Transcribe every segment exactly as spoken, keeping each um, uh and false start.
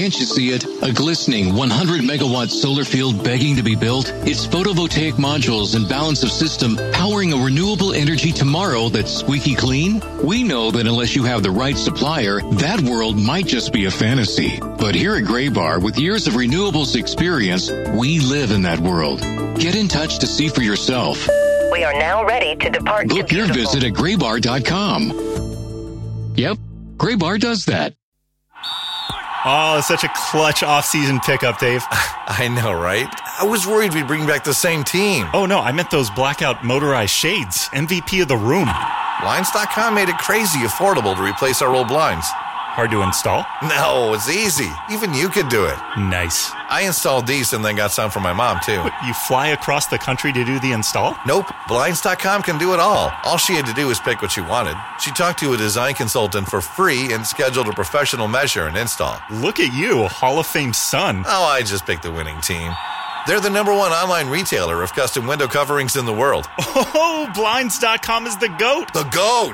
Can't you see it? A glistening one hundred megawatt solar field begging to be built? It's photovoltaic modules and balance of system powering a renewable energy tomorrow that's squeaky clean? We know that unless you have the right supplier, that world might just be a fantasy. But here at Graybar, with years of renewables experience, we live in that world. Get in touch to see for yourself. We are now ready to depart. Book your visit at graybar dot com. Yep, Graybar does that. Oh, it's such a clutch off-season pickup, Dave. I know, right? I was worried we'd bring back the same team. Oh, no, I meant those blackout motorized shades. M V P of the room. Blinds dot com made it crazy affordable to replace our old blinds. Hard to install? No, it's easy. Even you could do it. Nice. I installed these and then got some for my mom, too. What, you fly across the country to do the install? Nope. Blinds dot com can do it all. All she had to do was pick what she wanted. She talked to a design consultant for free and scheduled a professional measure and install. Look at you, Hall of Fame son. Oh, I just picked the winning team. They're the number one online retailer of custom window coverings in the world. Oh, Blinds dot com is the GOAT. The GOAT!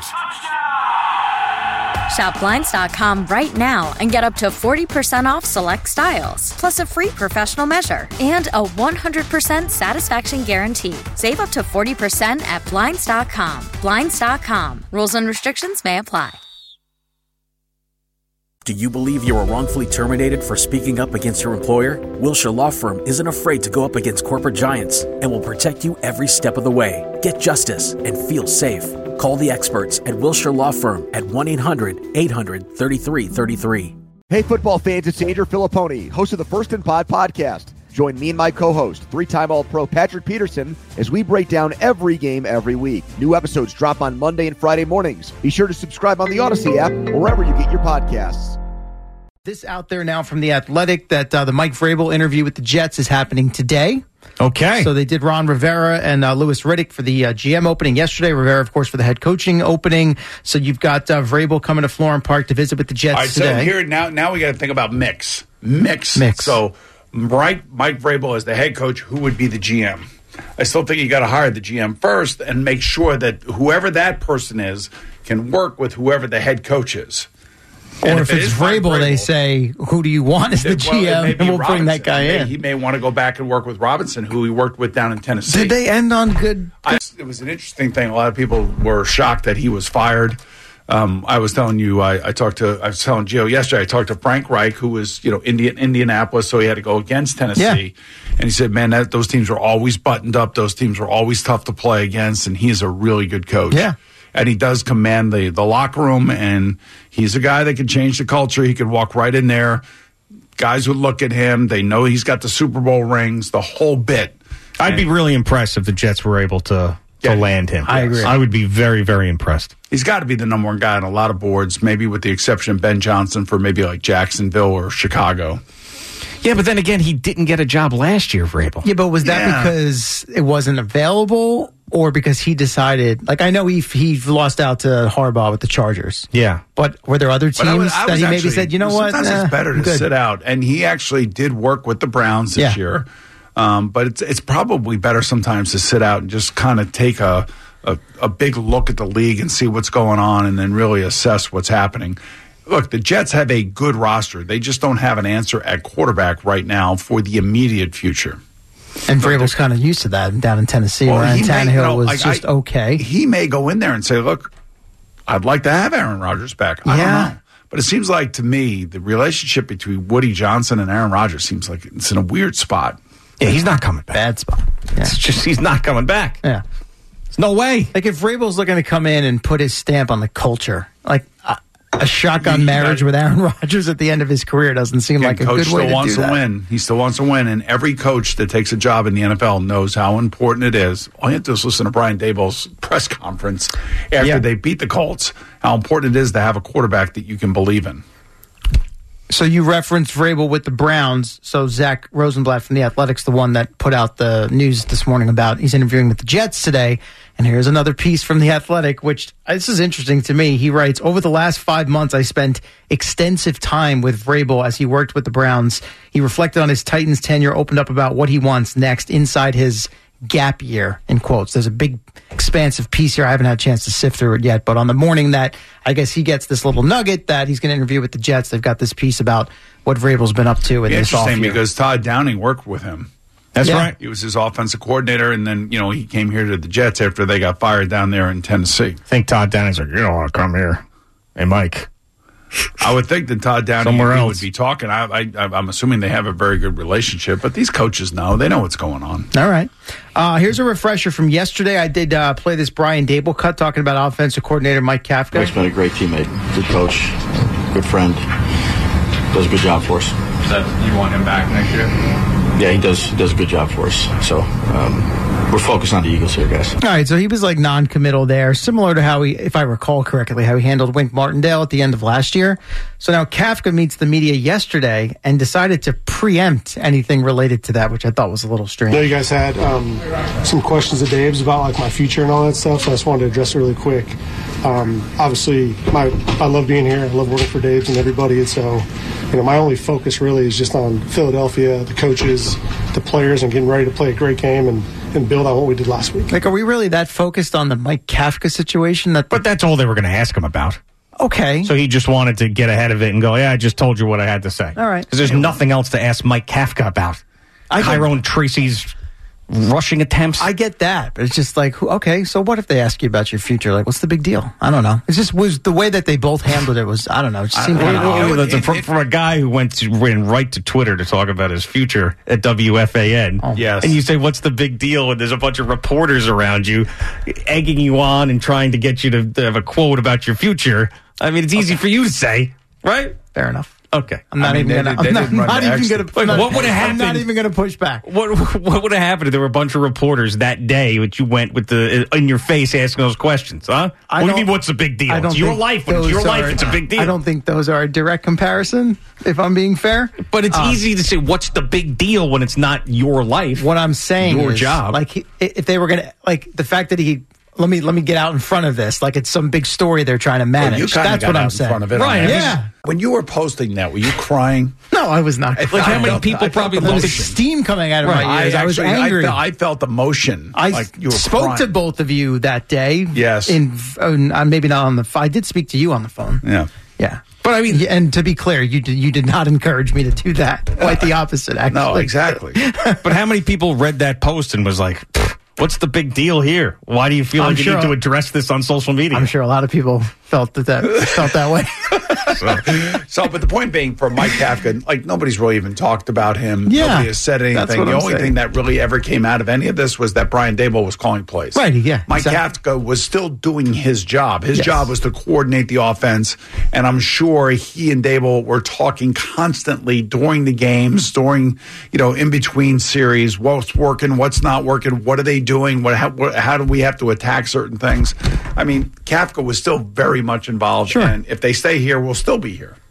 Shop Blinds dot com right now and get up to forty percent off select styles, plus a free professional measure and a one hundred percent satisfaction guarantee. Save up to forty percent at Blinds dot com. Blinds dot com. Rules and restrictions may apply. Do you believe you were wrongfully terminated for speaking up against your employer? Wilshire Law Firm isn't afraid to go up against corporate giants and will protect you every step of the way. Get justice and feel safe. Call the experts at Wilshire Law Firm at one eight hundred eight hundred thirty-three thirty-three. Hey, football fans, it's Andrew Filipponi, host of the First and Pod podcast. Join me and my co-host, three-time All-Pro Patrick Peterson, as we break down every game every week. New episodes drop on Monday and Friday mornings. Be sure to subscribe on the Odyssey app or wherever you get your podcasts. This out there now from The Athletic that uh, the Mike Vrabel interview with the Jets is happening today. Okay. So they did Ron Rivera and uh, Louis Riddick for the uh, G M opening yesterday. Rivera, of course, for the head coaching opening. So you've got uh, Vrabel coming to Florham Park to visit with the Jets All right, today. so here now, now we got to think about mix, mix, Mix. So, right, Mike Vrabel as the head coach, who would be the G M? I still think you got to hire the G M first and make sure that whoever that person is can work with whoever the head coach is. Or And if, if it it's is Mike Vrabel, they Vrabel, say, who do you want as the It- well, G M? it may And be we'll bring that Robinson. guy He may- in. He may want to go back and work with Robinson, who he worked with down in Tennessee. Did they end on good? I, it was an interesting thing. A lot of people were shocked that he was fired. Um, I was telling you, I, I talked to, I was telling Gio yesterday, I talked to Frank Reich, who was, you know, Indian, Indianapolis, so he had to go against Tennessee. Yeah. And he said, man, that, those teams were always buttoned up. Those teams were always tough to play against, and he's a really good coach. Yeah. And he does command the, the locker room, and he's a guy that can change the culture. He could walk right in there. Guys would look at him. They know he's got the Super Bowl rings, the whole bit. I'd be really impressed if the Jets were able to, to Yeah, land him. I agree. I would be very, very impressed. He's got to be the number one guy on a lot of boards, maybe with the exception of Ben Johnson for maybe like Jacksonville or Chicago. Yeah, but then again, he didn't get a job last year, Vrabel. Yeah, but was that Yeah. because it wasn't available or because he decided, like I know he he lost out to Harbaugh with the Chargers. Yeah. But were there other But teams I was- I that was he maybe actually- said, you know what? Sometimes Nah, it's better I'm to good. sit out. And he actually did work with the Browns this Yeah. year. Um, but it's it's probably better sometimes to sit out and just kind of take a, a, a big look at the league and see what's going on and then really assess what's happening. Look, the Jets have a good roster. They just don't have an answer at quarterback right now for the immediate future. And Vrabel's kind of used to that down in Tennessee. Well, Ryan he may- Tannehill you know, was I- just I- okay. He may go in there and say, look, I'd like to have Aaron Rodgers back. I Yeah. don't know. But it seems like to me, the relationship between Woody Johnson and Aaron Rodgers seems like it's in a weird spot. Yeah, he's not coming back. Bad spot. Yeah. It's just he's not coming back. Yeah. There's no way. Like if Vrabel's looking to come in and put his stamp on the culture, like a, a shotgun He- marriage that- with Aaron Rodgers at the end of his career doesn't seem Again, like a coach good way still to wants do to that. win. He still wants to win, and every coach that takes a job in the N F L knows how important it is. All you have to do is listen to Brian Daboll's press conference after Yeah. they beat the Colts, how important it is to have a quarterback that you can believe in. So you referenced Vrabel with the Browns. So Zach Rosenblatt from The Athletic's the one that put out the news this morning about he's interviewing with the Jets today. And here's another piece from The Athletic, which uh, this is interesting to me. He writes, over the last five months, I spent extensive time with Vrabel as he worked with the Browns. He reflected on his Titans tenure, opened up about what he wants next inside his gap year, in quotes. There's a big, expansive piece here. I haven't had a chance to sift through it yet, but on the morning that I guess he gets this little nugget that he's going to interview with the Jets, they've got this piece about what Vrabel's been up to in Yeah, this off interesting year. because Todd Downing worked with him. That's Yeah. right. He was his offensive coordinator, and then, you know, he came here to the Jets after they got fired down there in Tennessee. I think Todd Downing's like, you don't want to come here. Hey, Mike. I would think that Todd Downing Somewhere and he else. would be talking. I, I, I'm assuming they have a very good relationship, but these coaches know. They know what's going on. All right. Uh, here's a refresher from yesterday. I did uh, play this Brian Dable cut talking about offensive coordinator Mike Kafka. Mike's been a great teammate, good coach, good friend. Does a good job for us. Is that, you want him back next year? Yeah, he does. He does a good job for us. So um, we're focused on the Eagles here, guys. All right, so he was like non-committal there, similar to how he, if I recall correctly, how he handled Wink Martindale at the end of last year. So now Kafka meets the media yesterday and decided to preempt anything related to that, which I thought was a little strange. I know you guys had um, some questions of Dave's about like my future and all that stuff, so I just wanted to address it really quick. Um, obviously, my I love being here. I love working for Dave's and everybody, and so you know my only focus really is just on Philadelphia, the coaches, the players, and getting ready to play a great game and, and build on what we did last week. Like, are we really that focused on the Mike Kafka situation? That But that's all they were going to ask him about. Okay. So he just wanted to get ahead of it and go, yeah, I just told you what I had to say. All right. Because there's nothing else to ask Mike Kafka about. I get- Tyrone Tracy's rushing attempts. I get that, but it's just like, who- okay, so what if they ask you about your future? Like, what's the big deal? I don't know. It's just was the way that they both handled it was, I don't know. It just seemed Wait, kind of wait, odd. wait, wait, from, from a guy who went to, ran right to Twitter to talk about his future at W F A N. Oh. Yes. And you say, what's the big deal? And there's a bunch of reporters around you egging you on and trying to get you to, to have a quote about your future. I mean, it's easy for you to say, right? Fair enough. Okay. I'm not I mean, even they gonna. did- I'm they not, didn't run not the even extra- gonna. Like, I'm what would've I'm not happened? even gonna push back. What what would have happened if there were a bunch of reporters that day which you went with the in your face asking those questions, huh? I what do you don't- mean, what's the big deal? I don't It's your think life. When it's those your are- life, it's a big deal. I don't think those are a direct comparison, if I'm being fair. But it's Um, easy to say, what's the big deal when it's not your life? What I'm saying Your is, job. like, he, if they were gonna, like, the fact that he. Let me let me get out in front of this, like it's some big story they're trying to Well, manage. you kinda That's got what out I'm in saying. front of it on Right? that. Yeah. When you were posting that, were you crying? No, I was not. I Like, how I many felt- people I felt probably the There was motion. steam coming out of Right. my ears. I, was actually- angry. I felt, I felt emotion. I like you were spoke crying. to both of you that day. Yes. In uh, maybe not on the. I did speak to you on the phone. Yeah. Yeah. But I mean, and to be clear, you did, you did not encourage me to do that. Quite the opposite, actually. No, exactly. But how many people read that post and was like, what's the big deal here? Why do you feel I'm like you sure- need to address this on social media? I'm sure a lot of people felt that, that felt that way. So, so, but the point being, for Mike Kafka, like nobody's really even talked about him. Yeah, Nobody has said that's anything. what The I'm only saying. thing that really ever came out of any of this was that Brian Dable was calling plays. Right, yeah, Mike exactly. Kafka was still doing his job. His Yes. job was to coordinate the offense, and I'm sure he and Dable were talking constantly during the games, during, you know, in between series, what's working, what's not working, what are they doing, what how, what, how do we have to attack certain things. I mean, Kafka was still very much involved, Sure. and if they stay here, we'll still be here.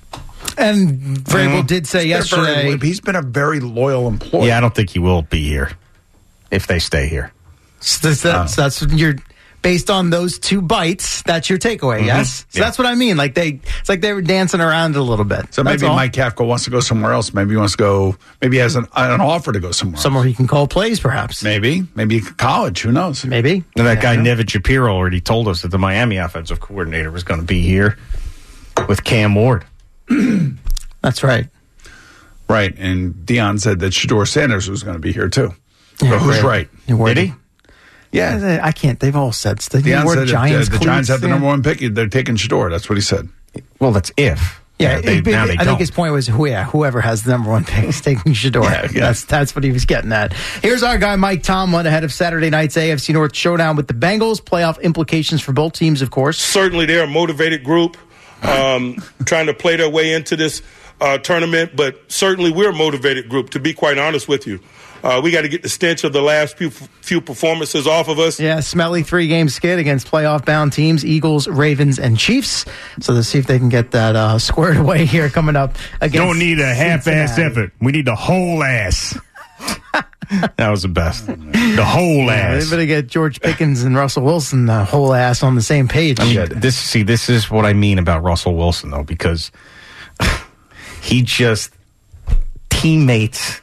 And Vrabel did say He's been a very- yesterday. he's been a very loyal employee. yeah, I don't think he will be here if they stay here. So that's, that's, that's your based on those two bites. That's your takeaway. Yes. So Yeah. that's what I mean. Like they, it's like they were dancing around a little bit. So That's maybe all. Mike Kafka wants to go somewhere else. Maybe he wants to go. Maybe he has an, an offer to go somewhere. somewhere he can call plays, perhaps. Maybe, maybe college. Who knows? Maybe. And that guy, Yeah. Nevin Shapiro, already told us that the Miami offensive coordinator was going to be here with Cam Ward. That's right. Right. And Dion said that Shador Sanders was going to be here too. Yeah, so who's great. right? You worried? Did he? Yeah. I can't. They've all said stuff. They Dion wore said Giants that, uh, the Giants cleats, have the yeah. number one pick. They're taking Shador. That's what he said. Well, that's if. Yeah, they, it- now it- they I don't. think his point was, who, yeah, whoever has the number one pick is taking Shador. Yeah, yeah. That's that's what he was getting at. Here's our guy, Mike Tomlin, ahead of Saturday night's A F C North showdown with the Bengals. Playoff implications for both teams, of course. Certainly, they're a motivated group um, trying to play their way into this uh, tournament, but certainly we're a motivated group, to be quite honest with you. Uh, we got to get the stench of the last few, few performances off of us. Yeah, smelly three-game skid against playoff-bound teams, Eagles, Ravens, and Chiefs. So let's see if they can get that uh, squared away here coming up against Don't need a half-ass Cincinnati. effort. We need the whole ass. That was the best. The whole Yeah, ass. they better get George Pickens and Russell Wilson the whole ass on the same page. I mean, this see, this is what I mean about Russell Wilson, though, because he just teammates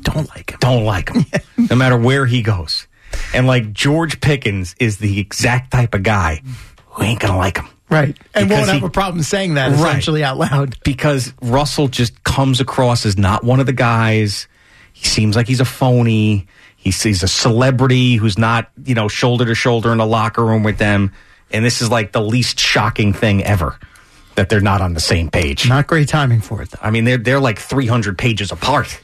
don't like him. Don't like him, no matter where he goes. And like George Pickens is the exact type of guy who ain't gonna like him. Right. And Because won't have he- a problem saying that Right. essentially out loud. Because Russell just comes across as not one of the guys. He seems like he's a phony. He's, he's a celebrity who's not, you know, shoulder to shoulder in the locker room with them. And this is like the least shocking thing ever that they're not on the same page. Not great timing for it, though. I mean, they're they're like three hundred pages apart.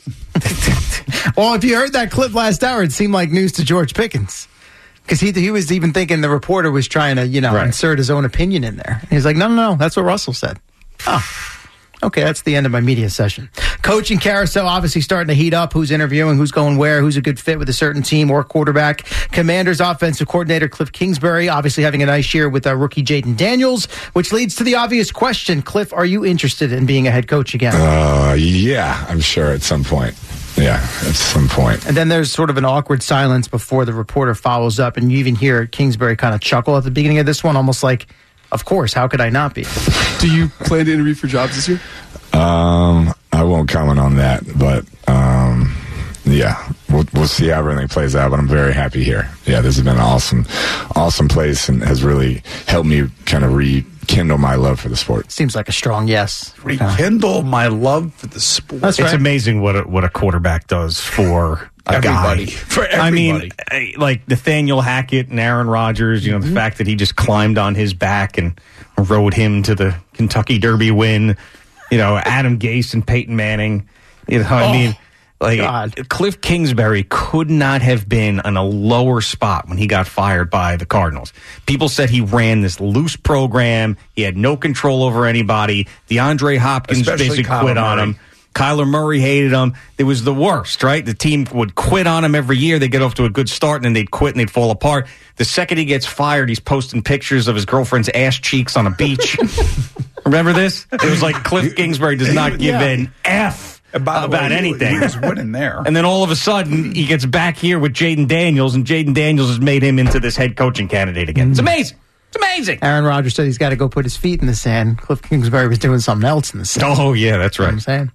Well, if you heard that clip last hour, it seemed like news to George Pickens. Because he he was even thinking the reporter was trying to, you know, Right. insert his own opinion in there. He's like, no, no, no, that's what Russell said. Oh, okay, that's the end of my media session. Coaching carousel obviously starting to heat up. Who's interviewing, who's going where, who's a good fit with a certain team or quarterback. Commanders offensive coordinator Cliff Kingsbury obviously having a nice year with uh, rookie Jaden Daniels, which leads to the obvious question. Cliff, are you interested in being a head coach again? Uh, yeah, I'm sure at some point. Yeah, at some point. And then there's sort of an awkward silence before the reporter follows up, and you even hear Kingsbury kind of chuckle at the beginning of this one, almost like, of course, how could I not be? Do you plan to interview for jobs this year? Um, I won't comment on that, but um, yeah, we'll, we'll see how everything plays out. But I'm very happy here. Yeah, this has been an awesome, awesome place, and has really helped me kind of rekindle my love for the sport. Seems like a strong yes. Rekindle my love for the sport. That's It's right. amazing what a, what a quarterback does for a Everybody. guy. For I mean, everybody. eh, like Nathaniel Hackett and Aaron Rodgers, you know, the fact that he just climbed on his back and rode him to the Kentucky Derby win. You know, Adam Gase and Peyton Manning. You know, I Oh, mean, like God. Cliff Kingsbury could not have been in a lower spot when he got fired by the Cardinals. People said he ran this loose program. He had no control over anybody. DeAndre Hopkins Especially basically Kyler quit on Murray. him. Kyler Murray hated him. It was the worst, right? The team would quit on him every year. They'd get off to a good start, and then they'd quit and they'd fall apart. The second he gets fired, he's posting pictures of his girlfriend's ass cheeks on a beach. Remember this? It was like Cliff Kingsbury does not give Yeah. an F And by the about way, he- anything. He was winning there. And then all of a sudden, he gets back here with Jaden Daniels, and Jaden Daniels has made him into this head coaching candidate again. It's amazing. It's amazing. Aaron Rodgers said he's got to go put his feet in the sand. Cliff Kingsbury was doing something else in the sand. Oh, yeah, that's You know right. what I'm saying?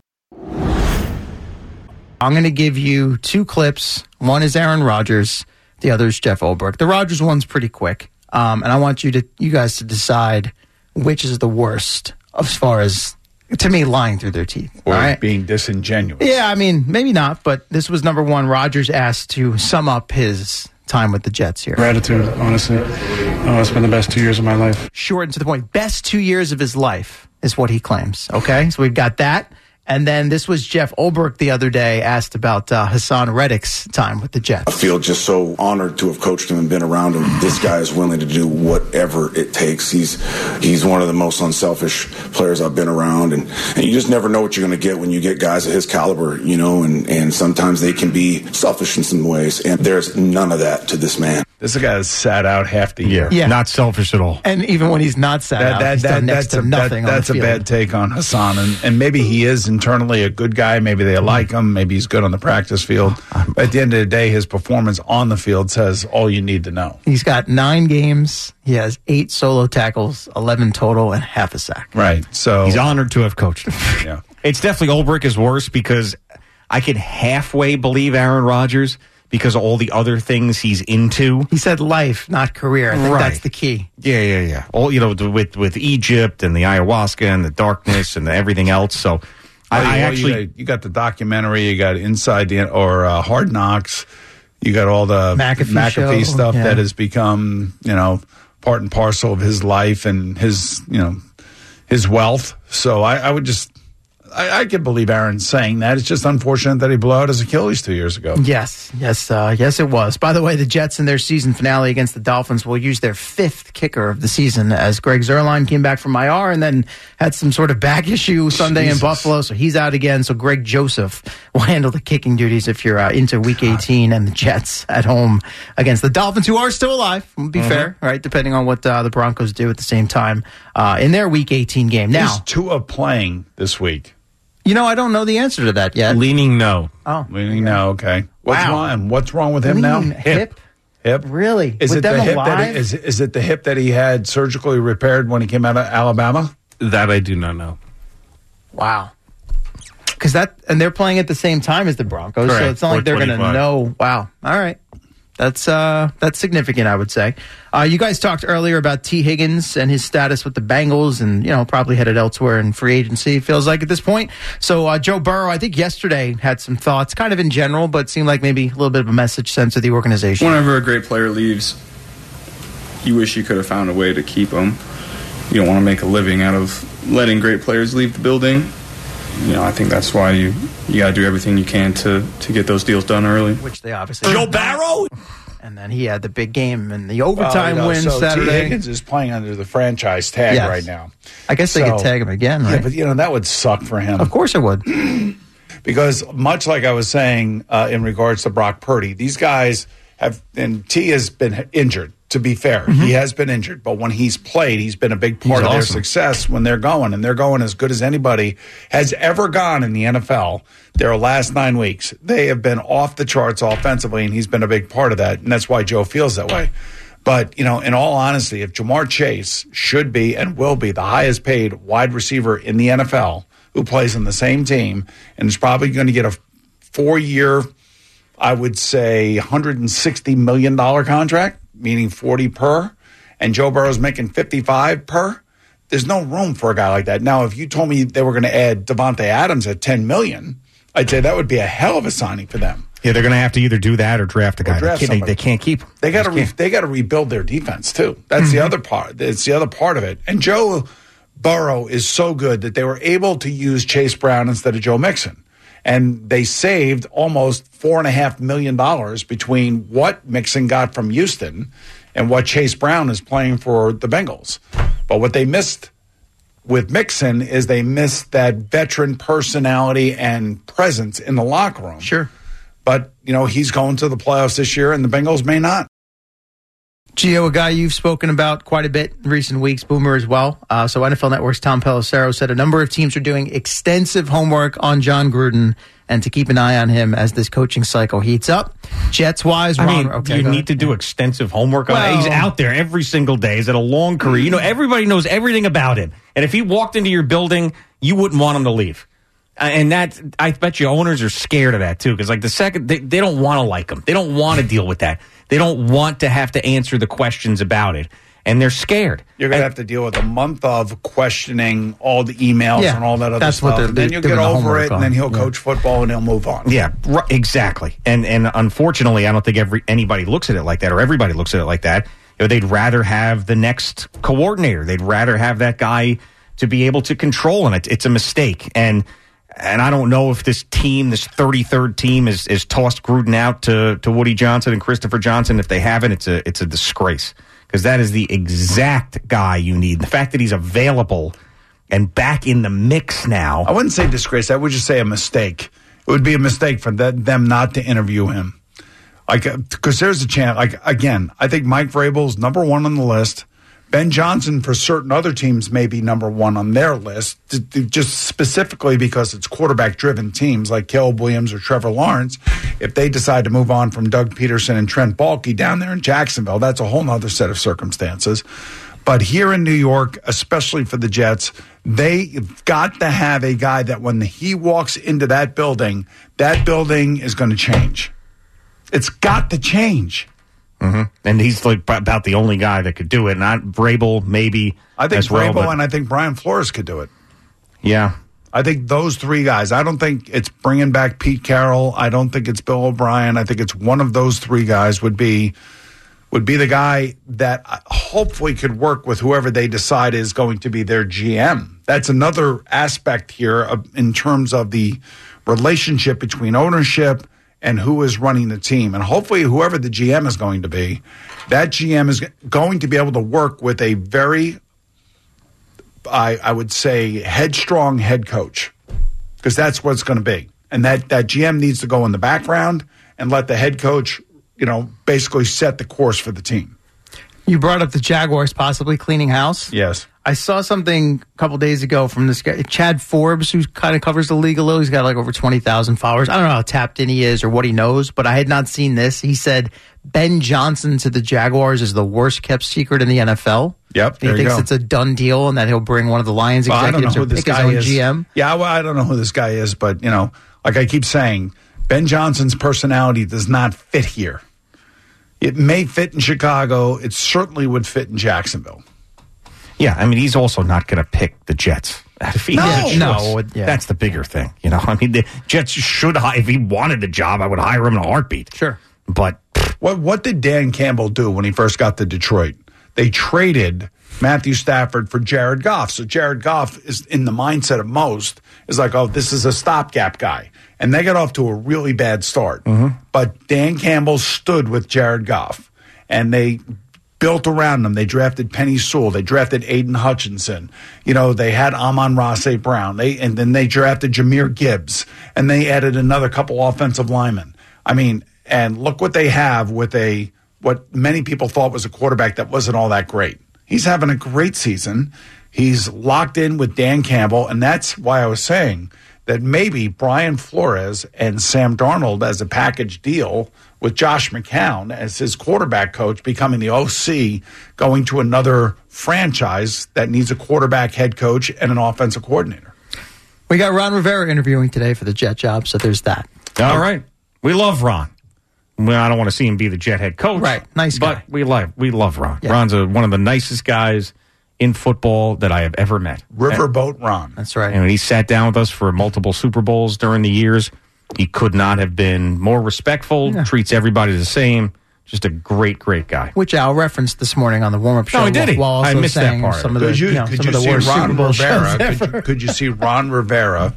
I'm going to give you two clips. One is Aaron Rodgers. The other is Jeff Olberg. The Rodgers one's pretty quick. Um, and I want you to, you guys to decide which is the worst as far as, to me, lying through their teeth. Or all right? being disingenuous. Yeah, I mean, maybe not, but this was number one. Rodgers asked to sum up his time with the Jets here. Gratitude, honestly. Oh, it's been the best two years of my life. Short and to the point. Best two years of his life is what he claims. Okay, so we've got that. And then this was Jeff Olberg the other day asked about uh, Hassan Reddick's time with the Jets. I feel just so honored to have coached him and been around him. This guy is willing to do whatever it takes. He's he's one of the most unselfish players I've been around, and, and you just never know what you're going to get when you get guys of his caliber, you know, and, and sometimes they can be selfish in some ways, and there's none of that to this man. This is a guy that sat out half the year. Yeah. Not selfish at all. And even when he's not sat out, he's done next that's to a, nothing that, on that's the a field. bad take on Hassan, and, and maybe he is internally a good guy. Maybe they like him. Maybe he's good on the practice field. But at the end of the day, his performance on the field says all you need to know. He's got nine games. He has eight solo tackles, eleven total, and half a sack. Right. So He's honored to have coached him. Yeah. It's definitely Olbrich is worse because I can halfway believe Aaron Rodgers because of all the other things he's into. He said life, not career. I think Right. that's the key. Yeah, yeah, yeah. All you know with with Egypt and the ayahuasca and the darkness and the everything else. So I, Well, I you- actually you got, you got the documentary, you got Inside the or uh, Hard Knocks, you got all the McAfee show, stuff yeah. that has become, you know, part and parcel of his life and his, you know, his wealth. So I, I would just, I, I could believe Aaron saying that. It's just unfortunate that he blew out his Achilles two years ago. Yes, yes, uh, yes, it was. By the way, the Jets in their season finale against the Dolphins will use their fifth kicker of the season as Greg Zuerlein came back from I R and then had some sort of back issue Sunday Jesus. in Buffalo, so he's out again. So Greg Joseph will handle the kicking duties if you're uh, into Week eighteen and the Jets at home against the Dolphins, who are still alive. We'll be Mhm. fair, right? Depending on what uh, the Broncos do at the same time uh, in their Week eighteen game. Now, Is Tua playing this week? you know, I don't know the answer to that yet. leaning no. Oh, Leaning now, okay. What's Wow. wrong? And what's wrong with him now? Lean, hip. Hip. Really? Is With it them the hip that alive? he, is, is it the hip that he had surgically repaired when he came out of Alabama? That I do not know. Wow. Because that, and they're playing at the same time as the Broncos, Correct. so it's not like they're going to know. Wow. All right. That's uh, that's significant, I would say. Uh, you guys talked earlier about T. Higgins and his status with the Bengals, and you know probably headed elsewhere in free agency. Feels like at this point. So uh, Joe Burrow, I think yesterday had some thoughts, kind of in general, but seemed like maybe a little bit of a message sent to the organization. Whenever a great player leaves, you wish you could have found a way to keep them. You don't want to make a living out of letting great players leave the building. You know, I think that's why you you got to do everything you can to to get those deals done early. Which they obviously Joe Barrow. And then he had the big game and the overtime well, you know, win so Saturday. T. Higgins is playing under the franchise tag Yes. right now. I guess they So- could tag him again, right? Yeah, but you know that would suck for him. Of course it would. Because much like I was saying uh, in regards to Brock Purdy, these guys have, and T has been injured, to be fair. Mm-hmm. He has been injured, but when he's played, he's been a big part He's of their awesome. success when they're going, and they're going as good as anybody has ever gone in the N F L their last nine weeks. They have been off the charts offensively, and he's been a big part of that, and that's why Joe feels that way. But, you know, in all honesty, if Jamar Chase should be and will be the highest paid wide receiver in the N F L who plays on the same team and is probably going to get a four-year, I would say, one hundred sixty million dollars contract, meaning forty per, and Joe Burrow's making fifty-five per, there's no room for a guy like that. Now, if you told me they were going to add Devontae Adams at ten million dollars, I'd say that would be a hell of a signing for them. Yeah, they're going to have to either do that or draft a guy. draft they, can't, they, somebody. they can't keep him. They got to They re- just can't. they got to rebuild their defense too. That's the other part. It's the other part of it. And Joe Burrow is so good that they were able to use Chase Brown instead of Joe Mixon, and they saved almost four and a half million dollars between what Mixon got from Houston and what Chase Brown is playing for the Bengals. But what they missed with Mixon is they missed that veteran personality and presence in the locker room. Sure. But, you know, he's going to the playoffs this year, and the Bengals may not. Gio, a guy you've spoken about quite a bit in recent weeks, Boomer as well. Uh, so N F L Network's Tom Pelissero said a number of teams are doing extensive homework on John Gruden and to keep an eye on him as this coaching cycle heats up. Jets-wise, I Ron, mean, okay, you go need ahead. to do extensive homework on Well- it. He's out there every single day. He's had a long career. You know, everybody knows everything about him. And if he walked into your building, you wouldn't want him to leave. Uh, and that, I bet you owners are scared of that, too. Because, like, the second, they, they don't want to like him. They don't want to deal with that. They don't want to have to answer the questions about it. And they're scared. You're going to have to deal with a month of questioning all the emails Yeah, and all that other that's what stuff. they're And then you'll doing get the over homework it, and then on. he'll Yeah. coach football, and he'll move on. Yeah, r- exactly. And and unfortunately, I don't think every anybody looks at it like that, or everybody looks at it like that. You know, they'd rather have the next coordinator. They'd rather have that guy to be able to control, and it, it's a mistake. And and I don't know if this team, this thirty-third team, is is tossed Gruden out to to Woody Johnson and Christopher Johnson. If they haven't, it's a it's a disgrace, because that is the exact guy you need. The fact that he's available and back in the mix now. I wouldn't say disgrace. I would just say a mistake. It would be a mistake for the, them not to interview him. Like, because there's a chance. Like, again, I think Mike Vrabel's number one on the list. Ben Johnson, for certain other teams, may be number one on their list, to, to just specifically because it's quarterback-driven teams like Caleb Williams or Trevor Lawrence. If they decide to move on from Doug Peterson and Trent Baalke down there in Jacksonville, that's a whole other set of circumstances. But here in New York, especially for the Jets, they've got to have a guy that when he walks into that building, that building is going to change. It's got to change. Mm-hmm. And he's like about the only guy that could do it. Not Vrabel, maybe. I think as well, Vrabel but- and I think Brian Flores could do it. Yeah. I think those three guys. I don't think it's bringing back Pete Carroll. I don't think it's Bill O'Brien. I think it's one of those three guys would be would be the guy that hopefully could work with whoever they decide is going to be their G M. That's another aspect here of, in terms of the relationship between ownership and who is running the team. And hopefully whoever the G M is going to be, that G M is going to be able to work with a very, I, I would say, headstrong head coach, because that's what it's going to be. And that, that G M needs to go in the background and let the head coach, you know, basically set the course for the team. You brought up the Jaguars possibly cleaning house. Yes. I saw something a couple days ago from this guy, Chad Forbes, who kind of covers the league a little. He's got like over twenty thousand followers. I don't know how tapped in he is or what he knows, but I had not seen this. He said Ben Johnson to the Jaguars is the worst kept secret in the N F L. Yep, He there you thinks go. it's a done deal and that he'll bring one of the Lions Well, I don't know executives who or this pick his guy own is. G M. Yeah, well, I don't know who this guy is, but, you know, like I keep saying, Ben Johnson's personality does not fit here. It may fit in Chicago. It certainly would fit in Jacksonville. Yeah, I mean, he's also not going to pick the Jets. If he No. had a No, choice, yeah. that's the bigger thing. You know, I mean, the Jets should, hi- if he wanted the job, I would hire him in a heartbeat. Sure. But What what did Dan Campbell do when he first got to Detroit? They traded Matthew Stafford for Jared Goff. So Jared Goff is in the mindset of most is like, oh, this is a stopgap guy. And they got off to a really bad start. But Dan Campbell stood with Jared Goff. And they built around him. They drafted Penny Sewell. They drafted Aiden Hutchinson. You know, they had Amon-Ra Saint Brown. They and then they drafted Jahmyr Gibbs. And they added another couple offensive linemen. I mean, and look what they have with a what many people thought was a quarterback that wasn't all that great. He's having a great season. He's locked in with Dan Campbell, and that's why I was saying that maybe Brian Flores and Sam Darnold as a package deal with Josh McCown as his quarterback coach becoming the O C, going to another franchise that needs a quarterback head coach and an offensive coordinator. We got Ron Rivera interviewing today for the Jet job, so there's that. all right, we love Ron. Well, I don't want to see him be the Jet head coach. Right, nice guy. But we love, we love Ron. Yeah. Ron's a, one of the nicest guys in football that I have ever met. Riverboat Ron. That's right. And he sat down with us for multiple Super Bowls during the years. He could not have been more respectful, Yeah. treats everybody the same. Just a great, great guy. Which Al referenced this morning on the warm-up show. Oh, did he? While also I missed that saying part. Some of the, Could you, you know, could some you of the see worst Ron Super Bowl Rivera? shows Could, ever. you- could you see Ron Rivera,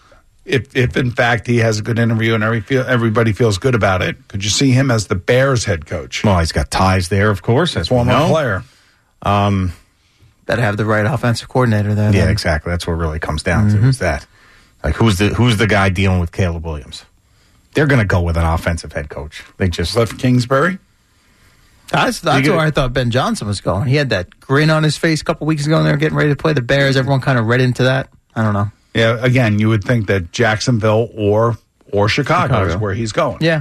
if if in fact he has a good interview and every feel, everybody feels good about it, could you see him as the Bears head coach? Well, he's got ties there, of course, as we Former know. player. Um, Better have the right offensive coordinator there. yeah, then. exactly. That's what it really comes down Mm-hmm. to. Is that like who's the who's the guy dealing with Caleb Williams? They're going to go with an offensive head coach. They just Cliff Kingsbury. That's, that's You get- where I thought Ben Johnson was going. He had that grin on his face a couple weeks ago, and they were getting ready to play the Bears. Everyone kind of read into that. I don't know. Yeah, again, you would think that Jacksonville or or Chicago, Chicago. is where he's going. Yeah.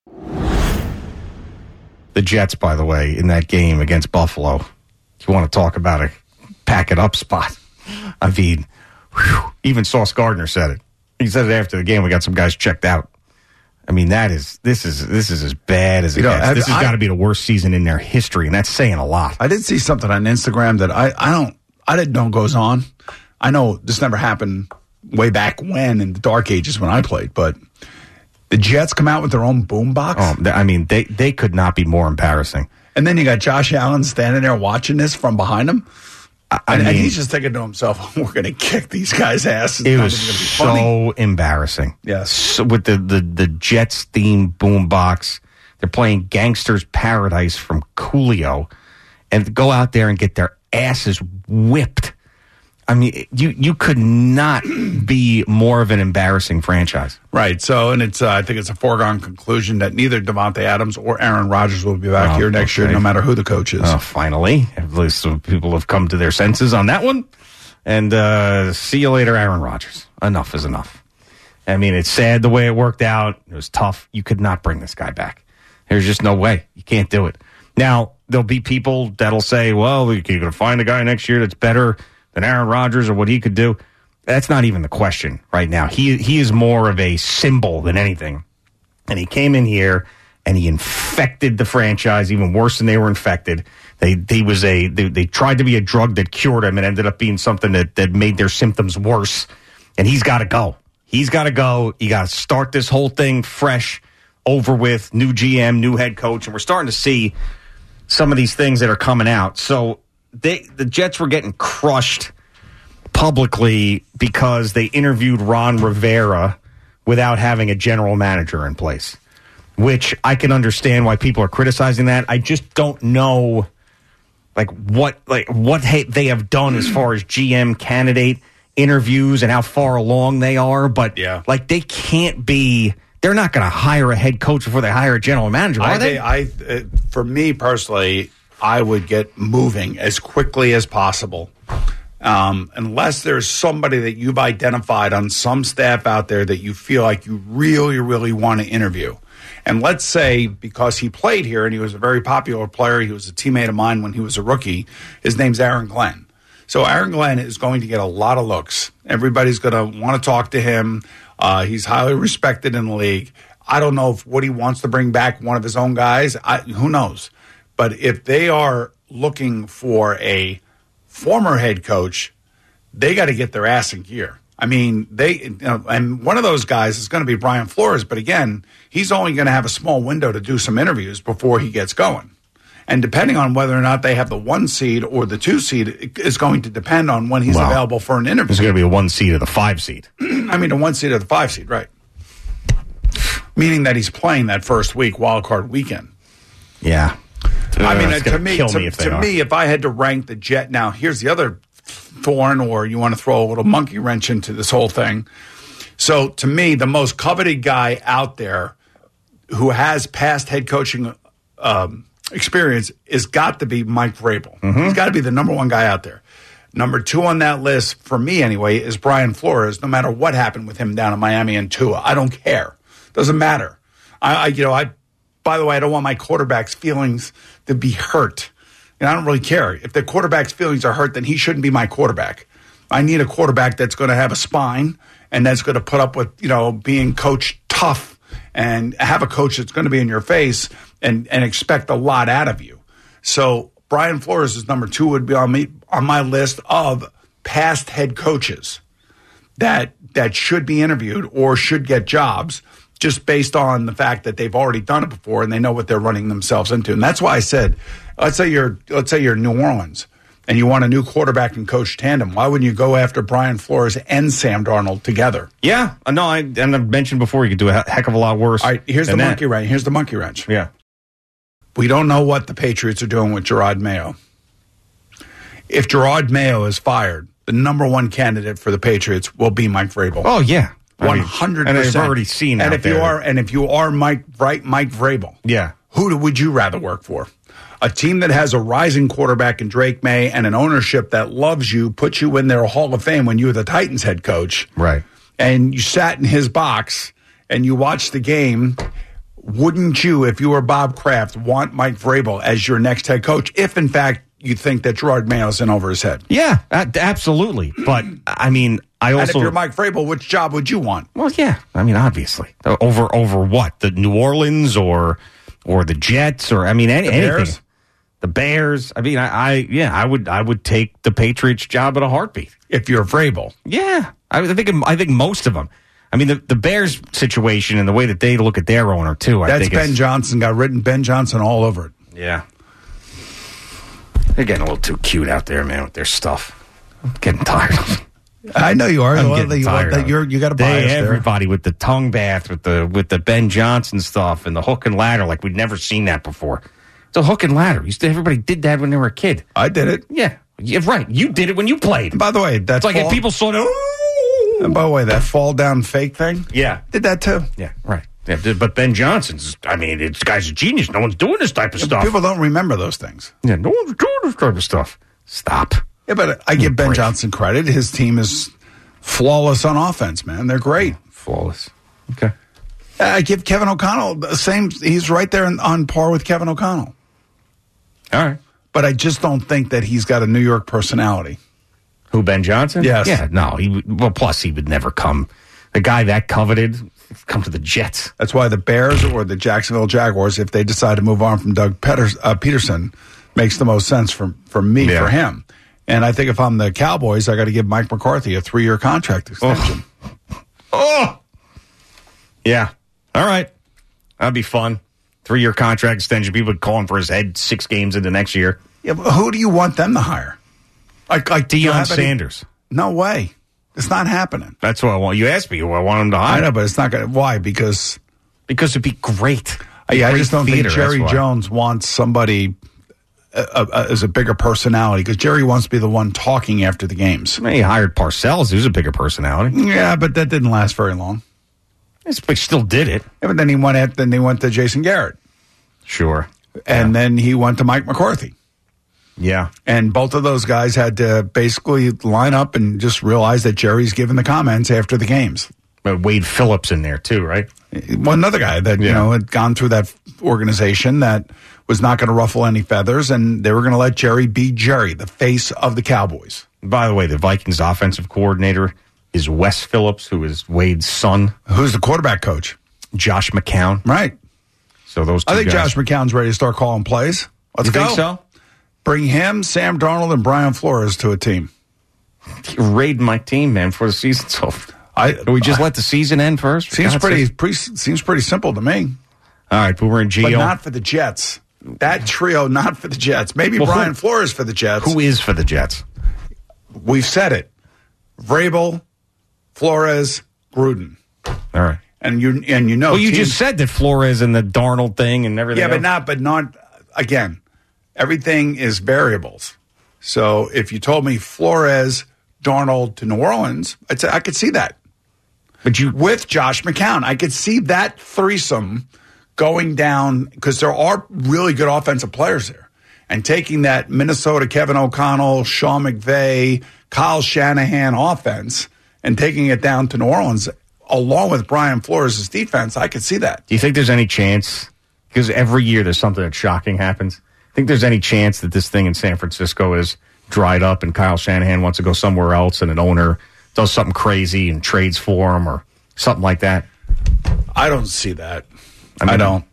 the Jets, by the way, in that game against Buffalo. If you want to talk about a pack it up spot, I mean, whew, even Sauce Gardner said it. He said it after the game. We got some guys checked out. I mean, that is this is this is as bad as it You know, gets. have- This has I- got to be the worst season in their history, and that's saying a lot. I did see something on Instagram that I, I don't I didn't know goes on. I know this never happened way back when in the dark ages when I played, but the Jets come out with their own boombox. Oh, th- I mean, they they could not be more embarrassing. And then you got Josh Allen standing there watching this from behind him. I and, and mean- he's just thinking to himself, we're going to kick these guys' asses. It It's not was even gonna be funny. so embarrassing. Yes. So with the, the, the Jets theme boombox, they're playing Gangster's Paradise from Coolio, and go out there and get their asses whipped. I mean, you you could not be more of an embarrassing franchise. Right. So, and it's uh, I think it's a foregone conclusion that neither Devontae Adams or Aaron Rodgers will be back Oh, here next okay. year, no matter who the coach is. Oh, finally, at least some people have come to their senses on that one. And uh, see you later, Aaron Rodgers. Enough is enough. I mean, it's sad the way it worked out. It was tough. You could not bring this guy back. There's just no way. You can't do it. Now, there'll be people that'll say, well, you're going to find a guy next year that's better than Aaron Rodgers or what he could do. That's not even the question right now. He he is more of a symbol than anything. And he came in here and he infected the franchise even worse than they were infected. They they was a they, they tried to be a drug that cured him and ended up being something that, that made their symptoms worse. And he's got to go. He's got to go. You got to start this whole thing fresh, over with, new G M, new head coach, and we're starting to see some of these things that are coming out. So they the Jets were getting crushed publicly because they interviewed Ron Rivera without having a general manager in place, which I can understand why people are criticizing that. I just don't know like what like what ha- they have done as far as G M candidate interviews and how far along they are, but Yeah. like they can't be they're not going to hire a head coach before they hire a general manager, are I, they? I, uh, for me personally, I would get moving as quickly as possible Um, unless there's somebody that you've identified on some staff out there that you feel like you really, really want to interview. And let's say because he played here and he was a very popular player, he was a teammate of mine when he was a rookie, his name's Aaron Glenn. So Aaron Glenn is going to get a lot of looks. Everybody's going to want to talk to him. Uh, he's highly respected in the league. I don't know if Woody wants to bring back one of his own guys. I, who knows? But if they are looking for a former head coach, they got to get their ass in gear. I mean, they you know, and one of those guys is going to be Brian Flores. But again, he's only going to have a small window to do some interviews before he gets going. And depending on whether or not they have the one seed or the two seed is going to depend on when he's well, available for an interview. It's going to be a one seed or the five seed. I mean, the one seed or the five seed, right? Meaning that he's playing that first week, wild card weekend. Yeah. I mean, uh, to me, kill to, me if, to me, if I had to rank the Jet, now here's the other thorn, or you want to throw a little monkey wrench into this whole thing. So to me, the most coveted guy out there who has past head coaching um, experience is got to be Mike Vrabel. Mm-hmm. He's got to be the number one guy out there. Number two on that list, for me anyway, is Brian Flores, no matter what happened with him down in Miami and Tua. I don't care. Doesn't matter. I, I you know, I, by the way, I don't want my quarterback's feelings to be hurt. And I don't really care. If the quarterback's feelings are hurt, then he shouldn't be my quarterback. I need a quarterback that's going to have a spine and that's going to put up with, you know, being coached tough and have a coach that's going to be in your face and, and expect a lot out of you. So Brian Flores is number two, would be on me on my list of past head coaches that that should be interviewed or should get jobs just based on the fact that they've already done it before and they know what they're running themselves into. And that's why I said, let's say you're let's say you're New Orleans and you want a new quarterback and coach tandem. Why wouldn't you go after Brian Flores and Sam Darnold together? Yeah, no, I and I've mentioned before you could do a heck of a lot worse. All right, here's the that. monkey wrench. Here's the monkey wrench. Yeah. We don't know what the Patriots are doing with Gerard Mayo. If Gerard Mayo is fired, the number one candidate for the Patriots will be Mike Vrabel. Oh yeah, one hundred percent. And I've already seen and out if you there. are, and if you are Mike, right, Mike Vrabel, yeah, who would you rather work for? A team that has a rising quarterback in Drake May and an ownership that loves you, puts you in their Hall of Fame when you were the Titans head coach, right? And you sat in his box and you watched the game. Wouldn't you, if you were Bob Kraft, want Mike Vrabel as your next head coach if, in fact, you think that Gerard Mayo's in over his head? Yeah, absolutely. But, I mean, I also... And if you're Mike Vrabel, which job would you want? Well, yeah. I mean, obviously. Over over what? The New Orleans or or the Jets or, I mean, any, the anything. Bears? The Bears. I mean, I, I yeah, I would I would take the Patriots job at a heartbeat. If you're Vrabel. Yeah. I think I think most of them. I mean, the, the Bears situation and the way that they look at their owner, too. I That's think Ben Johnson. Got written Ben Johnson all over it. Yeah. They're getting a little too cute out there, man, with their stuff. I'm getting tired of it. I know you are. I'm well, getting you, tired that of you're, you got a they, bias there. Everybody with the tongue bath, with the with the Ben Johnson stuff and the hook and ladder, like we'd never seen that before. It's a hook and ladder. Used to, everybody did that when they were a kid. I did it. Yeah. Yeah, right. You did it when you played. And by the way, that's it's like if people saw it. And by the way, that fall down fake thing, yeah, did that too. Yeah, right. Yeah, but Ben Johnson's, I mean, this guy's a genius. No one's doing this type of Yeah, stuff. People don't remember those things. Yeah, no one's doing this type of stuff. Stop. Yeah, but I give Ben Johnson credit. His team is flawless on offense, man. They're great. Flawless. Okay. I give Kevin O'Connell the same. He's right there on par with Kevin O'Connell. All right. But I just don't think that he's got a New York personality. Who, Ben Johnson? Yes. Yeah, no. He would, well, plus he would never come. The guy that coveted, come to the Jets. That's why the Bears or the Jacksonville Jaguars, if they decide to move on from Doug Peters, uh, Peterson, makes the most sense for, for me, Yeah. for him. And I think if I'm the Cowboys, I got to give Mike McCarthy a three-year contract extension. Oh. oh! Yeah. All right. That'd be fun. Three-year contract extension. People would call him for his head six games into next year. Yeah, but who do you want them to hire? Like, like do you Deion have any- Sanders. No way. It's not happening. That's what I want. You asked me who I want him to hire. I know, but it's not going to. Why? Because because it'd be great. Uh, yeah, I Great just don't theater, think Jerry that's why. Jones wants somebody uh, uh, as a bigger personality because Jerry wants to be the one talking after the games. I mean, he hired Parcells, who's a bigger personality. Yeah, but that didn't last very long. Yes, but he still did it. Yeah, but then he went at, then they went to Jason Garrett. Sure. And then he went to Mike McCarthy. Yeah. And both of those guys had to basically line up and just realize that Jerry's giving the comments after the games. But Wade Phillips in there too, right? Well, another guy that, yeah. you know, had gone through that organization that was not going to ruffle any feathers, and they were going to let Jerry be Jerry, the face of the Cowboys. By the way, the Vikings offensive coordinator is Wes Phillips, who is Wade's son. Who's the quarterback coach? Josh McCown. Right. So those two I think guys. Josh McCown's ready to start calling plays. Let's you go. think so? Bring him, Sam Darnold, and Brian Flores to a team. You're raiding my team, man, before the season's over. I, Can we just I, let the season end first? Seems pretty, pretty seems pretty simple to me. All right, Boomer and Gio. But not for the Jets. That trio, not for the Jets. Maybe well, Brian who, Flores for the Jets. Who is for the Jets? We've said it. Vrabel, Flores, Gruden. All right. And you and you know. Well, you teams, just said that Flores and the Darnold thing and everything. Yeah, else. but not. But not again. Everything is variables. So if you told me Flores, Darnold to New Orleans, I'd say I could see that. But you with Josh McCown, I could see that threesome going down because there are really good offensive players there, and taking that Minnesota Kevin O'Connell, Sean McVay, Kyle Shanahan offense and taking it down to New Orleans along with Brian Flores' defense, I could see that. Do you think there's any chance, because every year there's something that shocking happens, think there's any chance that this thing in San Francisco is dried up and Kyle Shanahan wants to go somewhere else and an owner does something crazy and trades for him or something like that? I don't see that. I, mean, I don't.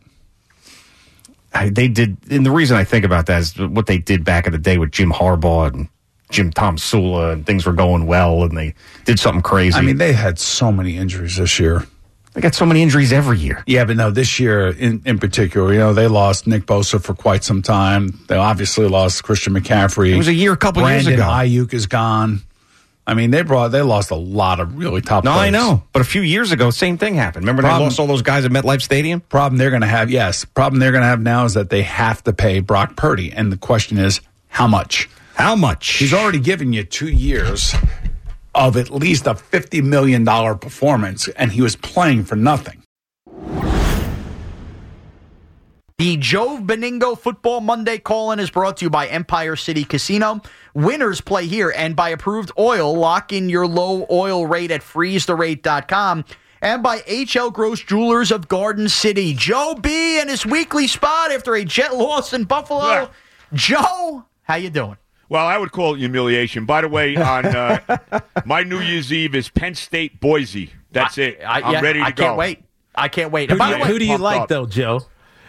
I, they did, and the reason I think about that is what they did back in the day with Jim Harbaugh and Jim Tomsula, and things were going well, and they did something crazy. I mean, they had so many injuries this year. They got so many injuries every year. Yeah, but no, this year in, in particular, you know, they lost Nick Bosa for quite some time. They obviously lost Christian McCaffrey. It was a year, a couple Brandon years ago. Ayuk is gone. I mean, they brought they lost a lot of really top no, players. I know. But a few years ago, same thing happened. Remember problem, they lost all those guys at MetLife Stadium? Problem they're going to have, yes. Problem they're going to have now is that they have to pay Brock Purdy. And the question is, how much? How much? He's already given you two years of at least a fifty million dollars performance, and he was playing for nothing. The Joe Beningo Football Monday call-in is brought to you by Empire City Casino. Winners play here, and by Approved Oil. Lock in your low oil rate at freeze the rate dot com. And by H L Gross Jewelers of Garden City. Joe B. in his weekly spot after a Jet loss in Buffalo. Yeah. Joe, how you doing? Well, I would call it humiliation. By the way, on uh, my New Year's Eve is Penn State Boise. That's I, it. I, I'm yeah, ready to I go. I can't wait. I can't wait. Who By do the you, way, who do you like, up. though, Joe?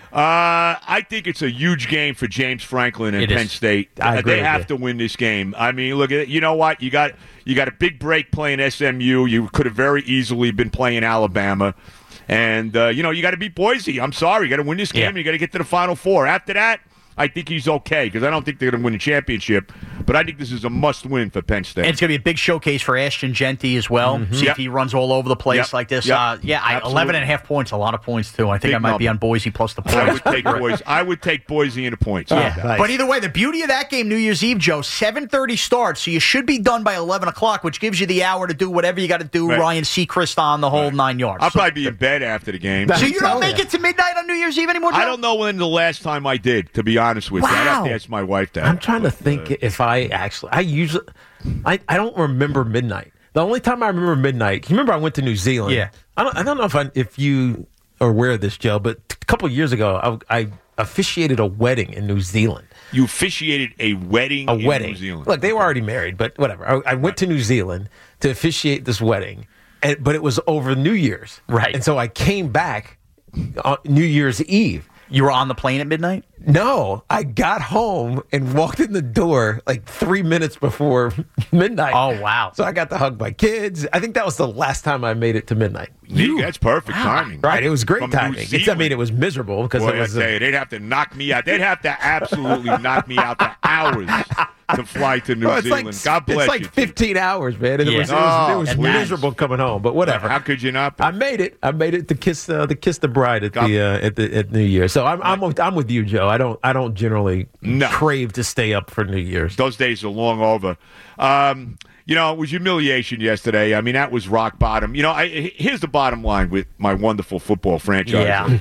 Uh, I think it's a huge game for James Franklin and it Penn is. State. I agree they have you. to win this game. I mean, look at it. You know what? You got you got a big break playing S M U. You could have very easily been playing Alabama. And, uh, you know, you got to beat Boise. I'm sorry. You got to win this game. Yeah. And you got to get to the Final Four. After that, I think he's okay because I don't think they're going to win a championship. But I think this is a must-win for Penn State. And it's going to be a big showcase for Ashton Genty as well. Mm-hmm. See Yep. if he runs all over the place Yep. like this. Yep. Uh, yeah, I, eleven and a half points, a lot of points, too. I think Big I might be number. on Boise plus the points. I would take Boise. I would take Boise in the points. Yeah, Oh, nice. but either way, the beauty of that game, New Year's Eve, Joe, seven thirty starts, so you should be done by eleven o'clock, which gives you the hour to do whatever you got to do. Right. Ryan Seacrest on the whole Right. nine yards. I'll So- probably be in bed after the game. So you don't I'm make telling it to midnight on New Year's Eve anymore, Joe? I don't know when the last time I did, to be honest with you. I'd have to Wow. ask my wife that. I'm trying But, to think uh, if I actually, I usually, I, I don't remember midnight. The only time I remember midnight, you remember I went to New Zealand. Yeah. I don't, I don't know if I, if you are aware of this, Joe, but a couple of years ago, I, I officiated a wedding in New Zealand. You officiated a wedding A in wedding. New Zealand. Look, they were already married, but whatever. I, I went to New Zealand to officiate this wedding, and, but it was over New Year's. Right. And so I came back on New Year's Eve. You were on the plane at midnight? No, I got home and walked in the door like three minutes before midnight. Oh, wow. So I got to hug my kids. I think that was the last time I made it to midnight. You, that's perfect timing. Right, it was great From New timing. It's, I Zealand. mean, it was miserable because Boy, it was. I uh, tell you, they'd have to knock me out. They'd have to absolutely knock me out for hours to fly to New well, it's Zealand. like, God bless it's like you. fifteen hours, man. And Yeah. It was, it was, it Oh, was please. miserable coming home, but whatever. How could you not be? I made it. I made it to kiss uh, the kiss the bride at God- the uh, at the at New Year. So I'm I'm with, I'm with you, Joe. I don't I don't generally No. crave to stay up for New Year's. Those days are long over. Um, you know, it was humiliation yesterday. I mean, that was rock bottom. You know, I, here's the bottom line with my wonderful football franchise. Yeah.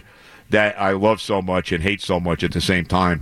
that I love so much and hate so much at the same time.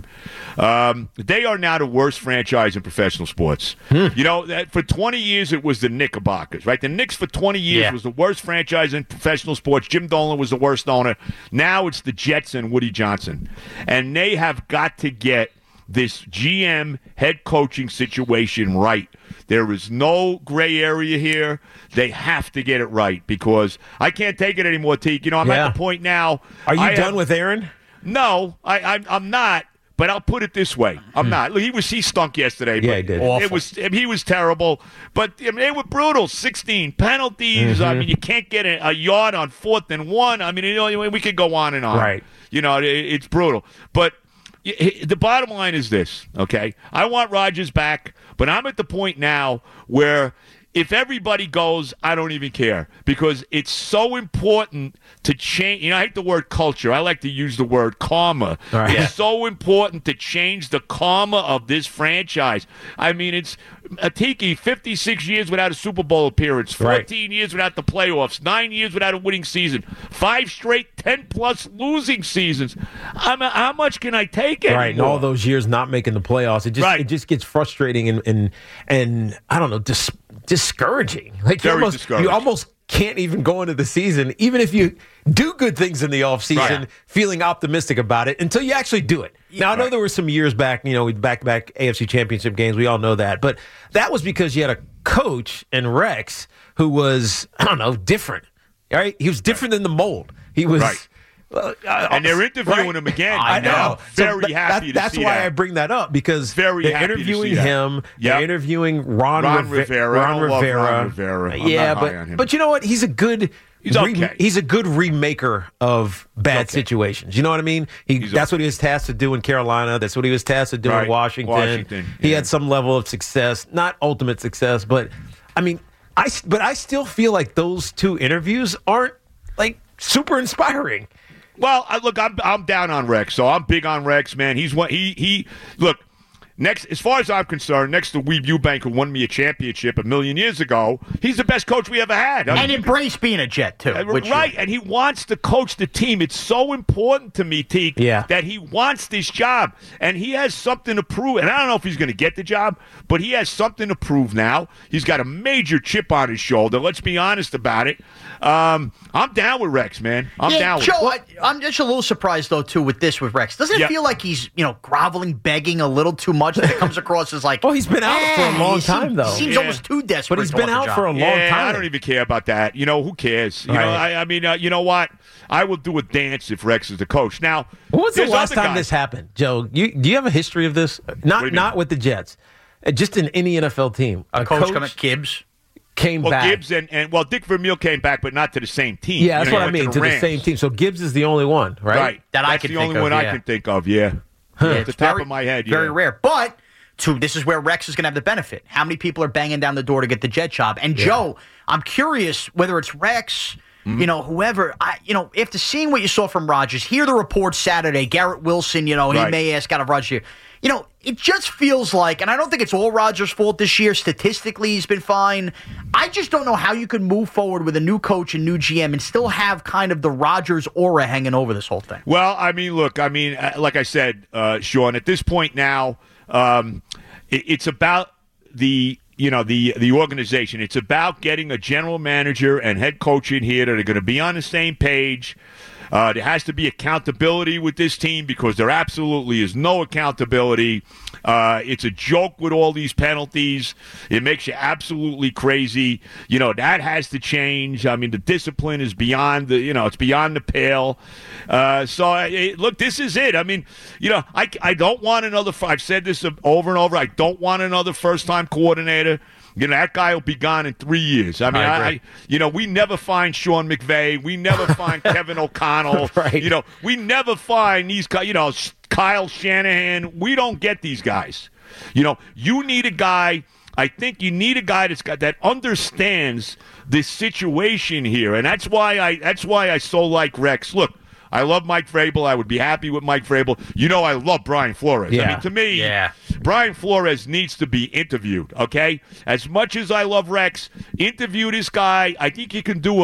Um, they are now the worst franchise in professional sports. Hmm. You know, that for twenty years it was the Knickerbockers, right? The Knicks for twenty years Yeah. was the worst franchise in professional sports. Jim Dolan was the worst owner. Now it's the Jets and Woody Johnson. And they have got to get this G M head coaching situation right. There is no gray area here. They have to get it right because I can't take it anymore, Teak. You know, I'm Yeah. at the point now. Are you I done have, with Aaron? No, I, I, I'm not. But I'll put it this way: I'm not. Look, he was he stunk yesterday. Yeah, but he did. It Awful. was he was terrible. But I mean, they were brutal. sixteen penalties. I Mhm. mean, you can't get a, a yard on fourth and one. I mean, you know, we could go on and on. Right. You know, it, it's brutal. But the bottom line is this, okay? I want Rodgers back, but I'm at the point now where if everybody goes, I don't even care because it's so important to change. You know, I hate the word culture. I like to use the word karma. Right. It's Yeah. so important to change the karma of this franchise. I mean, it's a Tiki, fifty-six years without a Super Bowl appearance, fourteen Right. years without the playoffs, nine years without a winning season, five straight ten-plus losing seasons. I'm, how much can I take anymore? Right, and all those years not making the playoffs, it just Right. it just gets frustrating and and and I don't know, dis- discouraging. Like you Very almost discouraging. you almost can't even go into the season, even if you do good things in the offseason, Right. feeling optimistic about it until you actually do it. Now I know Right. there were some years back, you know, with back-to-back A F C Championship games. We all know that, but that was because you had a coach in Rex who was I don't know different. All right, he was different than the mold. He was. Right. Uh, uh, And they're interviewing right. him again. I And know. I'm very So, but happy that- to That's see why that. I bring that up because Very they're happy to interviewing see that. him. Yep. They're interviewing Ron, Ron Rive- Rivera. I Ron don't love Rivera. Ron Rivera. I'm yeah, not but high on him. but you know what? He's a good. He's okay. He's a good remaker of bad okay. situations. You know what I mean? He, He's that's okay. what he was tasked to do in Carolina. That's what he was tasked to do Right. in Washington. Washington, He yeah. had some level of success, not ultimate success, but I mean, I s- but I still feel like those two interviews aren't like super inspiring. Well, I, look, I'm I'm down on Rex, so I'm big on Rex, man. He's one. He he. Look, next, as far as I'm concerned, next to Weeb Eubank, who won me a championship a million years ago, he's the best coach we ever had. I And mean, embrace being a Jet, too. Uh, which right, and he wants to coach the team. It's so important to me, Teak, Yeah. that he wants this job, and he has something to prove. And I don't know if he's going to get the job, but he has something to prove now. He's got a major chip on his shoulder. Let's be honest about it. Um, I'm down with Rex, man. I'm yeah, down with Joe, it. I, I'm just a little surprised, though, too, with this with Rex. Doesn't it Yeah. feel like he's, you know, groveling, begging a little too much that it comes across as like, Well, he's been out for a eh, long he time, seems, though. He seems Yeah. almost too desperate. But he's to been want the out for a job. long yeah, time. I don't even care about that. You know, who cares? You know, Right. I, I mean, uh, you know what? I will do a dance if Rex is the coach. Now, When was the there's last other time guys. this happened, Joe? You, do you have a history of this? Not do you not mean? with the Jets, Uh, just in any N F L team. A coach, coming, Gibbs. came Well, back. Gibbs and, and well, Dick Vermeil came back, but not to the same team. yeah, that's You know, what he I went mean, to the, Rams. same team. So Gibbs is the only one, right? Right. That I That's can the think only of, one I yeah. can think of. Yeah. Yeah, At it's the top very, of my head. Very yeah. rare. But to this is where Rex is going to have the benefit. How many people are banging down the door to get the Jet job? And Yeah. Joe, I'm curious whether it's Rex, Mm-hmm. you know, whoever. I, you know, after seeing what you saw from Rodgers, hear the reports Saturday. Garrett Wilson, you know, he Right. may ask out of Rodgers here. You know, it just feels like, and I don't think it's all Rodgers' fault this year. Statistically, he's been fine. I just don't know how you could move forward with a new coach and new G M and still have kind of the Rodgers aura hanging over this whole thing. Well, I mean, look, I mean, uh, like I said, uh, Sean, at this point now, um, it, it's about the you know the the organization. It's about getting a general manager and head coach in here that are going to be on the same page. Uh, there has to be accountability with this team because there absolutely is no accountability. Uh, it's a joke with all these penalties. It makes you absolutely crazy. You know, that has to change. I mean, the discipline is beyond the, you know, it's beyond the pale. Uh, so, it, look, this is it. I mean, you know, I, I don't want another, I've said this over and over, I don't want another first-time coordinator. You know, that guy will be gone in three years. I mean, I I, agree. I you know, we never find Sean McVay. We never find Kevin O'Connell. Right. You know, we never find these guys, you know, Kyle Shanahan. We don't get these guys. You know, you need a guy. I think you need a guy that's got that understands this situation here, and that's why I that's why I so like Rex. Look, I love Mike Vrabel. I would be happy with Mike Vrabel. You know, I love Brian Flores. I Yeah. mean, to me, Yeah. Brian Flores needs to be interviewed, okay? As much as I love Rex, interview this guy. I think you can do a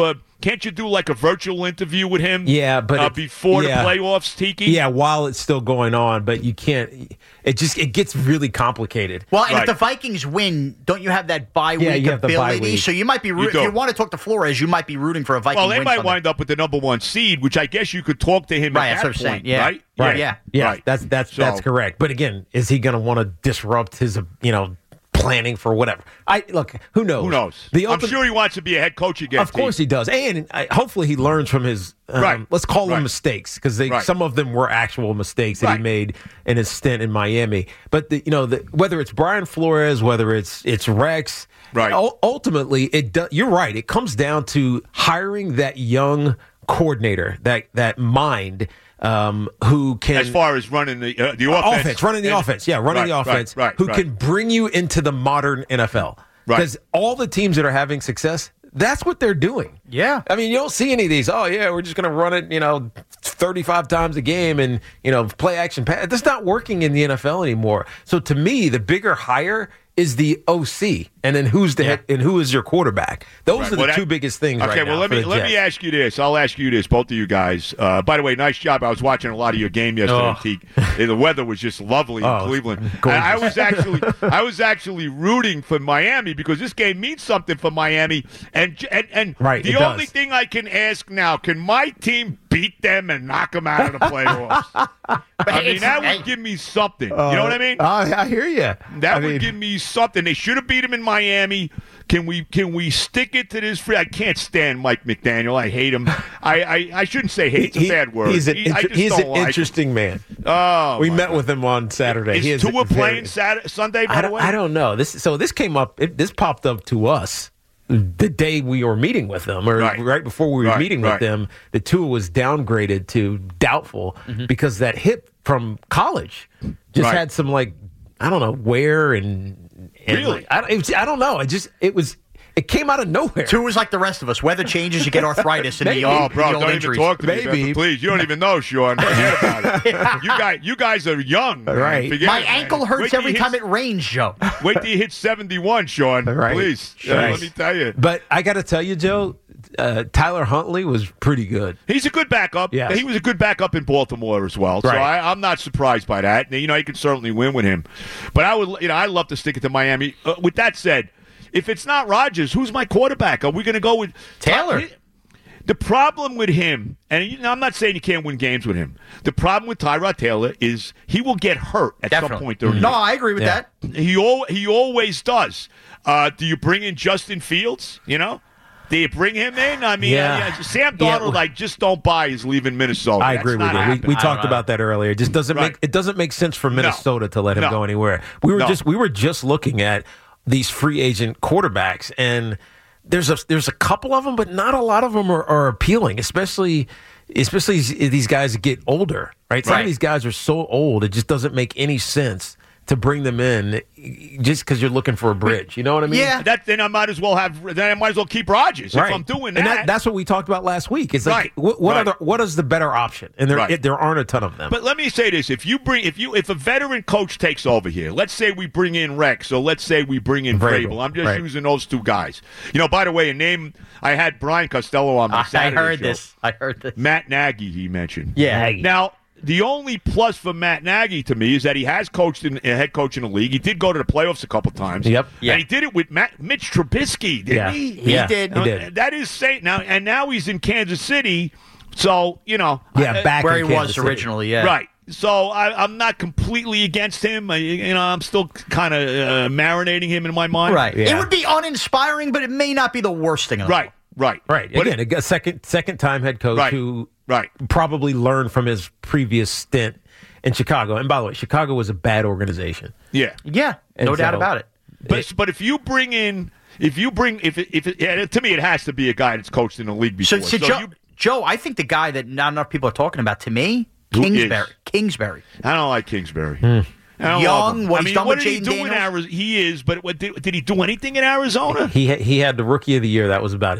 can't you do like a virtual interview with him? Yeah, but uh, it- before yeah. the playoffs, Tiki. Yeah, while it's still going on, but you can't. It just it gets really complicated. Well, and if the Vikings win, don't you have that bye Yeah, week you have the bye ability? week. So you might be You roo- if do. you want to talk to Flores, you might be rooting for a Viking Well, they win might Sunday. wind up with the number one seed, which I guess you could talk to him Right, at that's that what I'm saying. point, Yeah. right? Right. Yeah. Yeah. Right. That's that's So- that's correct. But again, is he going to want to disrupt his, uh, you know, planning for whatever? I look. Who knows? Who knows? The I'm ultimate- sure he wants to be a head coach again. Of course he does, and I, hopefully he learns from his. Um, Right. Let's call them Right. mistakes because Right. some of them were actual mistakes that Right. he made in his stint in Miami. But the, you know, the, whether it's Brian Flores, whether it's it's Rex, Right. u- ultimately, it do, you're right. It comes down to hiring that young coordinator, that that mind. Um, who can As far as running the uh, the offense, running the And- offense, yeah, running Right, the offense, right, right, who right. can bring you into the modern N F L. Right. Because all the teams that are having success, that's what they're doing. Yeah. I mean, you don't see any of these, oh, yeah, we're just going to run it, you know, thirty-five times a game and, you know, play action pass. That's not working in the N F L anymore. So to me, the bigger hire is the O C, and then who's the head, and who is your quarterback. Those Right. are the Well, that- two biggest things Okay, right now well let for me the let me Jets. ask you this. I'll ask you this, both of you guys. Uh, by the way, nice job. I was watching a lot of your game yesterday, Oh. Teak. And the weather was just lovely Oh, in Cleveland. gorgeous. And I was actually I was actually rooting for Miami because this game means something for Miami. And j- and, and Right, the it only does. thing I can ask now, can my team beat them and knock them out of the playoffs? I mean, that would give me something. You know what I mean? I, I hear you. That I would mean, give me something. They should have beat him in Miami. Can we can we stick it to this free? I can't stand Mike McDaniel. I hate him. I, I, I shouldn't say hate. It's a he- bad word. He's an, He- I inter- just he's don't an like him. interesting man. Oh, we my met God. with him on Saturday. He Is is Tua very- playing Saturday, Sunday? By I the don't, way, I don't know. This so this came up. It, this popped up to us the day we were meeting with them, or right, Right. before we were Right, meeting right. with them. The Tua was downgraded to doubtful because that hip from college just Right. had some like I don't know wear and, and Really? like, I, don't- it was, I don't know. It just it was it came out of nowhere. Two is like the rest of us. Weather changes, you get arthritis in the Maybe. old, Oh, bro, the old don't injuries. even talk to me, Maybe. man, please. You don't even know, Sean. Forget about it. You guys, you guys are young, man. Right. Forget My it, man. ankle Wait hurts till every you time hit, it rains, Joe. Wait till you hit seventy-one, Sean. Right. Please. Yeah, Right. let me tell you. But I got to tell you, Joe, uh, Tyler Huntley was pretty good. He's a good backup. Yes. He was a good backup in Baltimore as well. So Right. I, I'm not surprised by that. You know, you can certainly win with him. But I would, you know, I love to stick it to Miami. Uh, with that said, if it's not Rodgers, who's my quarterback? Are we going to go with Taylor. Ty- The problem with him, and you know, I'm not saying you can't win games with him. The problem with Tyrod Taylor is he will get hurt at some Definitely. point during No, the I agree with Yeah. that. He al- he always does. Uh, do you bring in Justin Fields? You know, do you bring him in? I mean, Yeah. uh, yeah, Sam Yeah. Darnold, like, just don't buy his leaving Minnesota. I That's agree with not you. We, happening. we I talked don't know. about that earlier. It just doesn't Right. make it doesn't make sense for Minnesota to let him No. go anywhere. We were No. just we were just looking at these free agent quarterbacks, and there's a there's a couple of them, but not a lot of them are, are appealing, especially especially these guys that get older. Right, some Right. of these guys are so old, it just doesn't make any sense to bring them in just because you're looking for a bridge. You know what I mean? Yeah. That then I might as well have. Then I might as well keep Rodgers Right. if I'm doing And that. that's what we talked about last week. It's like Right. what, what Right. other what is the better option? And there Right. it, there aren't a ton of them. But let me say this: if you bring, if you, if a veteran coach takes over here, let's say we bring in Rex, or let's say we bring in Vrabel. Vrabel. I'm just Right. using those two guys. You know, by the way, a name I had Brian Costello on my I Saturday heard show. this. I heard this. Matt Nagy, he mentioned. Yeah. Now, the only plus for Matt Nagy to me is that he has coached in a head coach in the league. He did go to the playoffs a couple times. Yep. Yeah. And he did it with Matt, Mitch Trubisky, didn't Yeah. he? He Yeah, did. he Now, did. That is say now, and now he's in Kansas City. So you know, yeah, I- back Where in he Kansas was City. originally, yeah. right. So I, I'm not completely against him. I, you know, I'm still kind of uh, marinating him in my mind. Right. Yeah. It would be uninspiring, but it may not be the worst thing in the Right. world. Right. Right. But Again, a second second time head coach Right. who Right. probably learned from his previous stint in Chicago. And by the way, Chicago was a bad organization. Yeah. Yeah, And no doubt so- about it. But but if you bring in, if you bring, if it, if it, yeah, to me it has to be a guy that's coached in the league So, before. so So Joe, you- Joe, I think the guy that not enough people are talking about, to me, Who Kingsbury. is? Kingsbury. I don't like Kingsbury. Hmm. I don't Young, love him. what I he's mean, done what with did he Jaden do in Daniels? Arizona? He is, but what, did, did he do anything in Arizona? He ha- he had the rookie of the year. That was about it.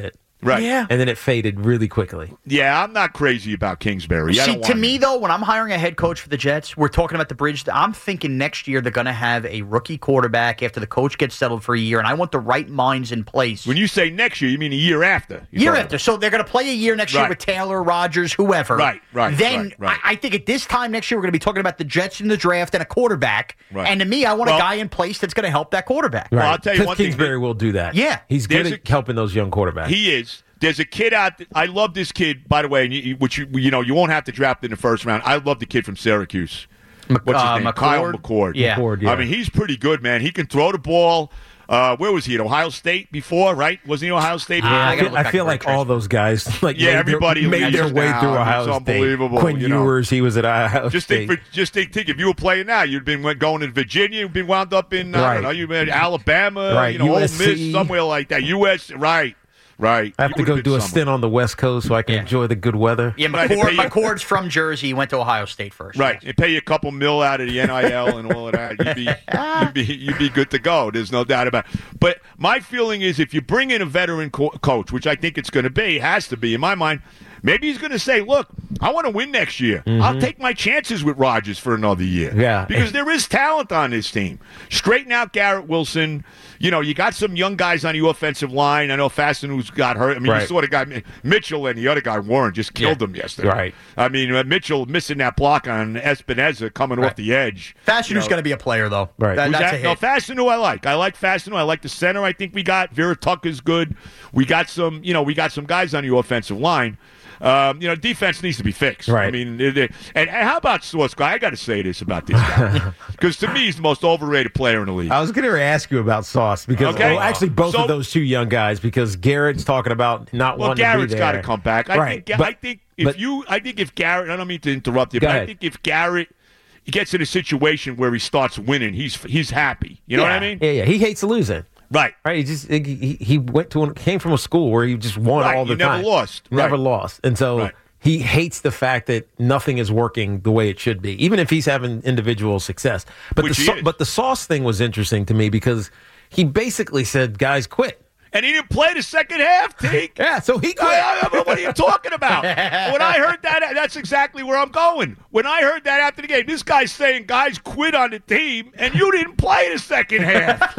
Right. Yeah. And then it faded really quickly. Yeah, I'm not crazy about Kingsbury. I See, don't to want me, him. though, when I'm hiring a head coach for the Jets, we're talking about the bridge. I'm thinking next year they're going to have a rookie quarterback after the coach gets settled for a year, and I want the right minds in place. When you say next year, you mean a year after? Year after. So they're going to play a year next year Right. with Taylor, Rodgers, whoever. Right, right, Then right, right. I, I think at this time next year, we're going to be talking about the Jets in the draft and a quarterback. Right. And to me, I want Well- a guy in place that's going to help that quarterback. Right. I'll tell you Because one thing. Kingsbury will do that. Yeah. He's good There's at helping those young quarterbacks. He is. There's a kid out. Th- I love this kid, by the way, and you, which you you know you won't have to draft in the first round. I love the kid from Syracuse. What's his uh, name? McCord? Kyle McCord. Yeah. McCord, yeah. I mean, he's pretty good, man. He can throw the ball. Uh, where was he? At Ohio State before, right? Wasn't he Ohio State? Yeah, before? I feel, I feel like all those guys, like Yeah, made everybody their, made their leaves way now. through It's Ohio State. unbelievable, Quinn you know. Ewers, he was at Ohio Just State. think, for, just think, think, if you were playing now, you'd been went- going to Virginia, you'd been wound up in, I Right. don't know, you'd been Alabama, Right, you know, U Ole S C. Miss, somewhere like that. U S, right, right. I have You to would've go been do a somewhere. stint on the West Coast so I can enjoy the good weather. Yeah, Right, they McCord, pay you- McCord's from Jersey. He went to Ohio State first. Right, they pay you a couple mil out of the N I L and all of that. You'd be, you'd be, you'd be good to go. There's no doubt about it. But my feeling is, if you bring in a veteran co- coach, which I think it's going to be, has to be in my mind, maybe he's going to say, "Look, I want to win next year. I'll take my chances with Rodgers for another year." Yeah. because there is talent on this team. Straighten out Garrett Wilson. You know, you got some young guys on the offensive line. I know Fastenou's got hurt. I mean, you Right. saw the guy Mitchell and the other guy Warren just killed Yeah. him yesterday. Right. I mean, uh, Mitchell missing that block on Espinoza coming Right. off the edge. Fastenou's You know, going to be a player, though. Right. That- Who's that's that? a No, hit. Fastenou I like. I like Fastenou. I like the center I think we got. Vera Tucker's good. We got some, you know, we got some guys on the offensive line. Um, you know, defense needs to be fixed. Right. I mean, it, it, and, and how about Sauce Guy? I got to say this about this guy. Because to me, he's the most overrated player in the league. I was going to ask you about Sauce because Okay. well, actually both So- of those two young guys because Garrett's talking about not Well, wanting Garrett's to be got there. to come back. I right. think. but, I think if but- you, I think if Garrett, I don't mean to interrupt you, Go but I ahead. think if Garrett he gets in a situation where he starts winning, he's he's happy. You know yeah, what I mean? Yeah, yeah. He hates losing. Right. Right. He just he, he went to a, came from a school where he just won Right, all the you never time. lost. Never Right. lost, and so. Right. He hates the fact that nothing is working the way it should be, even if he's having individual success. But Which the he Sau- is. but the Sauce thing was interesting to me because he basically said, "Guys, quit." And he didn't play the second half, Teak. Yeah, so he quit. I- I- what are you talking about? When I heard that, that's exactly where I'm going. When I heard that after the game, this guy's saying guys quit on the team, and you didn't play the second half.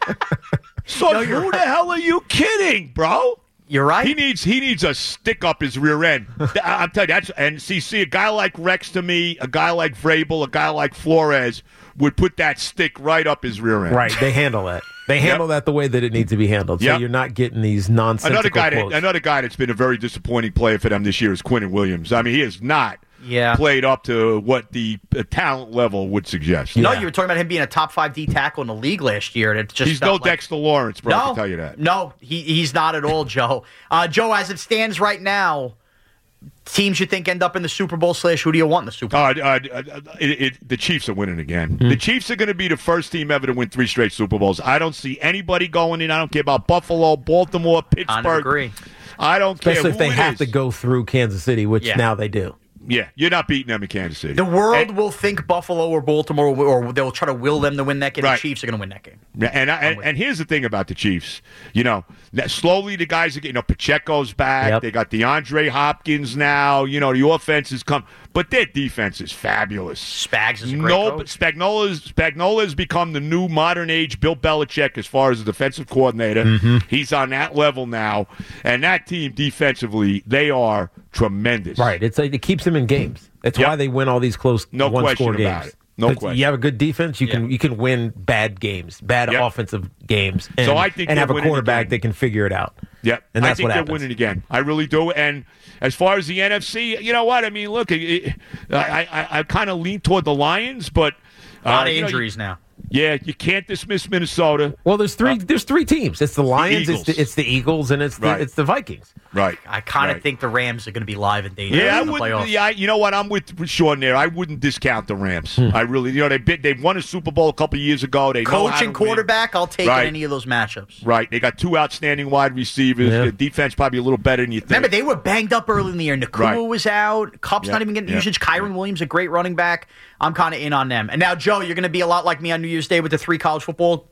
So No, you're who the right. hell are you kidding, bro? You're right. He needs he needs a stick up his rear end. I- I'm telling you, that's and see, see a guy like Rex to me, a guy like Vrabel, a guy like Flores would put that stick right up his rear end. Right, they handle that. They handle that the way that it needs to be handled. So Yep. you're not getting these nonsensical Another guy, that, quotes. another guy that's been a very disappointing player for them this year is Quinnen Williams. I mean, he has not Yeah. played up to what the uh, talent level would suggest. No, you were talking about him being a top five D tackle in the league last year, and it's just He's no felt like- Dexter Lawrence, bro. I No, can tell you that. no, he he's not at all, Joe. Uh, Joe, as it stands right now, teams you think end up in the Super Bowl slash who do you want in the Super Bowl? Uh, uh, uh, it, it, the Chiefs are winning again. Hmm. The Chiefs are going to be the first team ever to win three straight Super Bowls. I don't see anybody going in. I don't care about Buffalo, Baltimore, Pittsburgh. agree. I don't care Especially who if they it have is. to go through Kansas City, which Yeah. now they do. Yeah, you're not beating them in Kansas City. The world will think Buffalo or Baltimore, or they'll try to will them to win that game. Right. The Chiefs are going to win that game. Yeah, and, I, and and here's the thing about the Chiefs. You know, that slowly the guys are getting. You know, Pacheco's back. Yep. They got DeAndre Hopkins now. You know, the offense has come, but their defense is fabulous. Spags is a great no, coach. but Spagnola's Spagnola has become the new modern age Bill Belichick as far as the defensive coordinator. Mm-hmm. He's on that level now, and that team defensively, they are tremendous. Right. It's like it keeps them in games. That's Yep. why they win all these close No one question score about games. it. No 'Cause question. You have a good defense, you can you can win bad games, bad Yep. offensive games. And, So I think and they're have a winning quarterback again. that can figure it out. Yep. And I that's think what they're happens. winning again. I really do. And as far as the N F C, you know what? I mean, look, it, it, I, I, I kind of lean toward the Lions, but A lot uh, of you know, injuries now. Yeah, you can't dismiss Minnesota. Well, there's three. There's three teams. It's the Lions. Eagles. it's the it's the Eagles, and it's the Right. it's the Vikings. Right. I kind of Right. think the Rams are going to be live and dangerous Yeah, I in the wouldn't. playoffs. Yeah, I, you know what? I'm with with Sean there. I wouldn't discount the Rams. Hmm. I really, you know, they been, they've won a Super Bowl a couple years ago. They know Coach how to and quarterback, I'll take Right. in any of those matchups. Win. Right. They got two outstanding wide receivers. Yeah. The defense probably a little better than you think. Remember, they were banged up early in the year. Nakua Right. was out. Cup's Yeah, not even getting yeah, usage. Kyron Williams, a great running back. I'm kind of in on them. And now, Joe, you're going to be a lot like me on New Year's Day with the three college football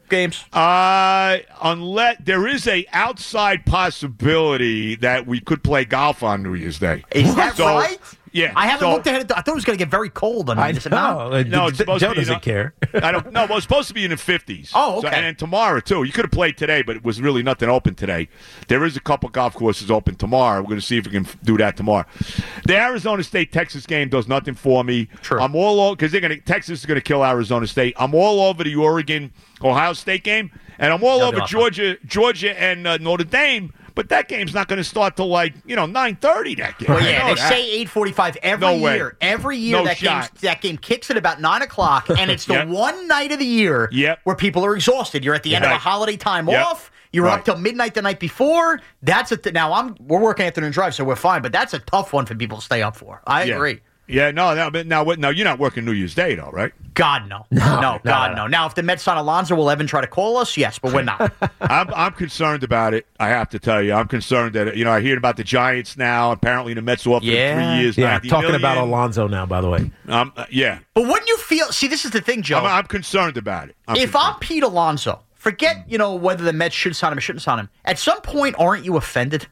games? Uh, unless there is a outside possibility that we could play golf on New Year's Day. Is that So, right? Yeah. I haven't so, looked at it. I thought it was going to get very cold on I this. know. No. No, it's supposed Joe to be, you doesn't know, care. I don't. No, well, it's supposed to be in the fifties. Oh, So- okay. and then tomorrow too. You could have played today, but it was really nothing open today. There is a couple golf courses open tomorrow. We're going to see if we can f- do that tomorrow. The Arizona State Texas game does nothing for me. True. I'm all over because they're going to. Texas is going to kill Arizona State. I'm all over the Oregon Ohio State game, and I'm all That'll be over awesome. Georgia, Georgia, and uh, Notre Dame. But that game's not going to start till like you know nine thirty. That game. Well, I yeah, know they that. say eight forty-five every No way. year. Every year No that game shot. that game kicks at about nine o'clock, and it's the Yep. one night of the year Yep. where people are exhausted. You're at the end Right. of a holiday time Yep. off. You're Right. up till midnight the night before. That's a th- now I'm we're working afternoon drive, so we're fine. But that's a tough one for people to stay up for. I Yeah. agree. Yeah, no, no, but now, what? No, you're not working New Year's Day, though, right? God no, no, no God no, no. Now if the Mets sign Alonso, will Evan try to call us? Yes, but we're not. I'm I'm concerned about it. I have to tell you, I'm concerned that you know I hear about the Giants now. Apparently, the Mets offered Yeah. three years, Yeah, ninety talking million. about Alonso now, by the way. Um, uh, yeah, But wouldn't you feel? See, this is the thing, Joe. I'm, I'm concerned about it. I'm if concerned. I'm Pete Alonso, forget you know whether the Mets should sign him or shouldn't sign him. At some point, aren't you offended?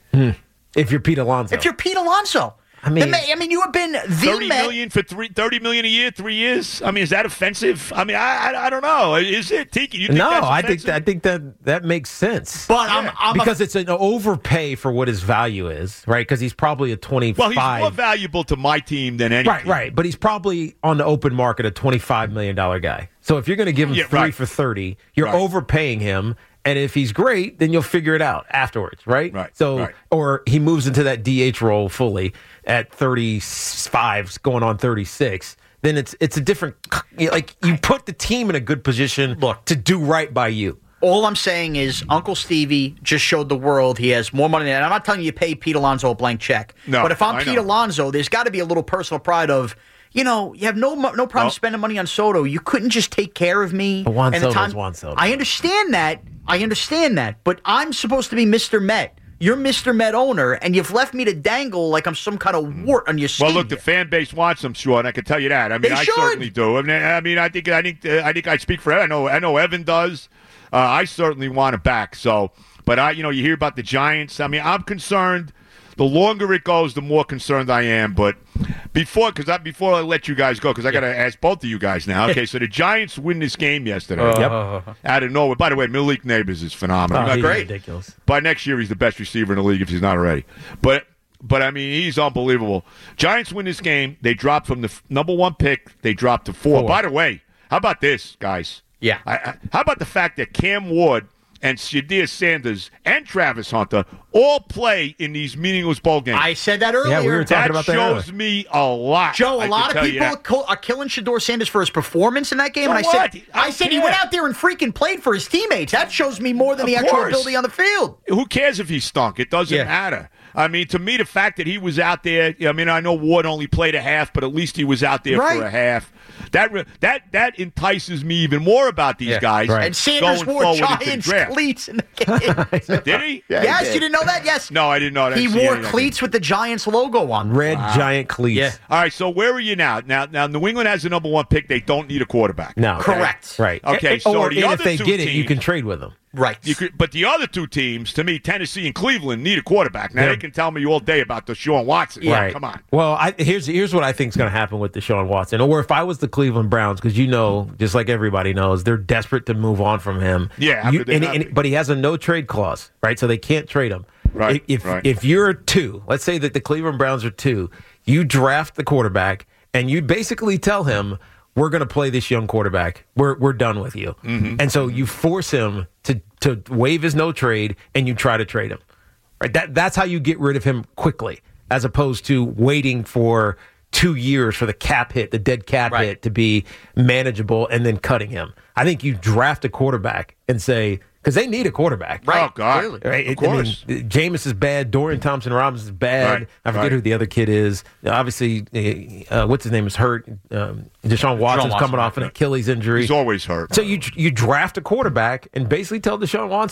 If you're Pete Alonso. If you're Pete Alonso, I mean- the Met- I mean, you have been the thirty Met. million for three, thirty million a year, three years. I mean, is that offensive? I mean, I I, I don't know. Is it Tiki? You think no, that's I think offensive? I think that that makes sense. But I'm, I'm because a, it's an overpay for what his value is, right? Because he's probably a twenty-five. Well, he's more valuable to my team than any. Right, right. But he's probably on the open market a twenty-five million dollars guy. So if you're going to give him Yeah, three right. for thirty, you're Right. overpaying him. And if he's great, then you'll figure it out afterwards, right? Right, So, right. or he moves into that D H role fully at thirty-five, going on thirty-six. Then it's it's a different, like you put the team in a good position Look. to do right by you. all I'm saying is Uncle Stevie just showed the world he has more money than. And I'm not telling you to pay Pete Alonso a blank check. No, but if I'm I Pete know. Alonso, there's got to be a little personal pride of. You know, you have no mo- no problem Well- spending money on Soto. You couldn't just take care of me. But Juan and the Soto's time- Juan Soto. I understand that. I understand that. But I'm supposed to be Mister Met. You're Mister Met owner, and you've left me to dangle like I'm some kind of wart on your skin. Well, look, the fan base wants him, Sean. I can tell you that. I mean, They I should. certainly do. I mean, I mean, I think, I think, uh, I think I speak for. I know, I know, Evan does. Uh, I certainly want it back. So, but I, you know, you hear about the Giants. I mean, I'm concerned. The longer it goes, the more concerned I am. But before, because I before I let you guys go, because I got to ask both of you guys now. Okay, so the Giants win this game yesterday. Uh, Yep. Out of nowhere. By the way, Malik Neighbors is phenomenal. Oh, Not he's great. ridiculous. By next year, he's the best receiver in the league if he's not already. But but I mean, he's unbelievable. Giants win this game. They drop from the f- number one pick. They drop to four. Four. By the way, how about this, guys? Yeah. I, I, how about the fact that Cam Ward and Shadir Sanders and Travis Hunter all play in these meaningless bowl games? I said that earlier. Yeah, we were talking that about that shows earlier. me a lot. Joe, I a can lot of tell you people that. co- are killing Shador Sanders for his performance in that game. So and I what? said, I I said he care. went out there and freaking played for his teammates. That shows me more than the Of actual course. ability on the field. Who cares if he stunk? It doesn't Yeah. matter. I mean, to me, the fact that he was out there, I mean, I know Ward only played a half, but at least he was out there Right. for a half. That re- that that entices me even more about these Yeah, guys. right. And Sanders going wore forward into the Giants draft. cleats in the game. Did he? yes, you didn't know that? Yes. No, I didn't know that. He I didn't see wore any of that. cleats with the Giants logo on. Red giant cleats. Yeah. All right, so where are you now? Now, now, New England has the number one pick. They don't need a quarterback. No. Correct. Right. Okay, And- so or, the and other if they two get it, you teams- can trade with them. Right. You could, but the other two teams, to me, Tennessee and Cleveland, need a quarterback. Now Yeah. they can tell me all day about Deshaun Watson. Right. Come on. Well, I, here's here's what I think is going to happen with Deshaun Watson. Or if I was the Cleveland Browns, because you know, just like everybody knows, they're desperate to move on from him. Yeah, after You- they and, have and- to. but he has a no trade clause, right? So they can't trade him. Right, If right. if you're two, let's say that the Cleveland Browns are two, you draft the quarterback and you basically tell him, we're going to play this young quarterback. We're we're done with you. Mm-hmm. And so you force him to to waive his no trade, and you try to trade him. Right? That that's how you get rid of him quickly, as opposed to waiting for two years for the cap hit, the dead cap Right. hit, to be manageable, and then cutting him. I think you draft a quarterback and say, because they need a quarterback. Right. Oh, God. Clearly. Right? Of It- I mean, course. Jameis is bad. Dorian Thompson Robinson is bad. Right, I forget right. who the other kid is. Obviously, uh, what's his name is hurt. Um, Deshaun Watson's Watson, coming off an Achilles injury. He's always hurt. So you you draft a quarterback and basically tell Deshaun Watson,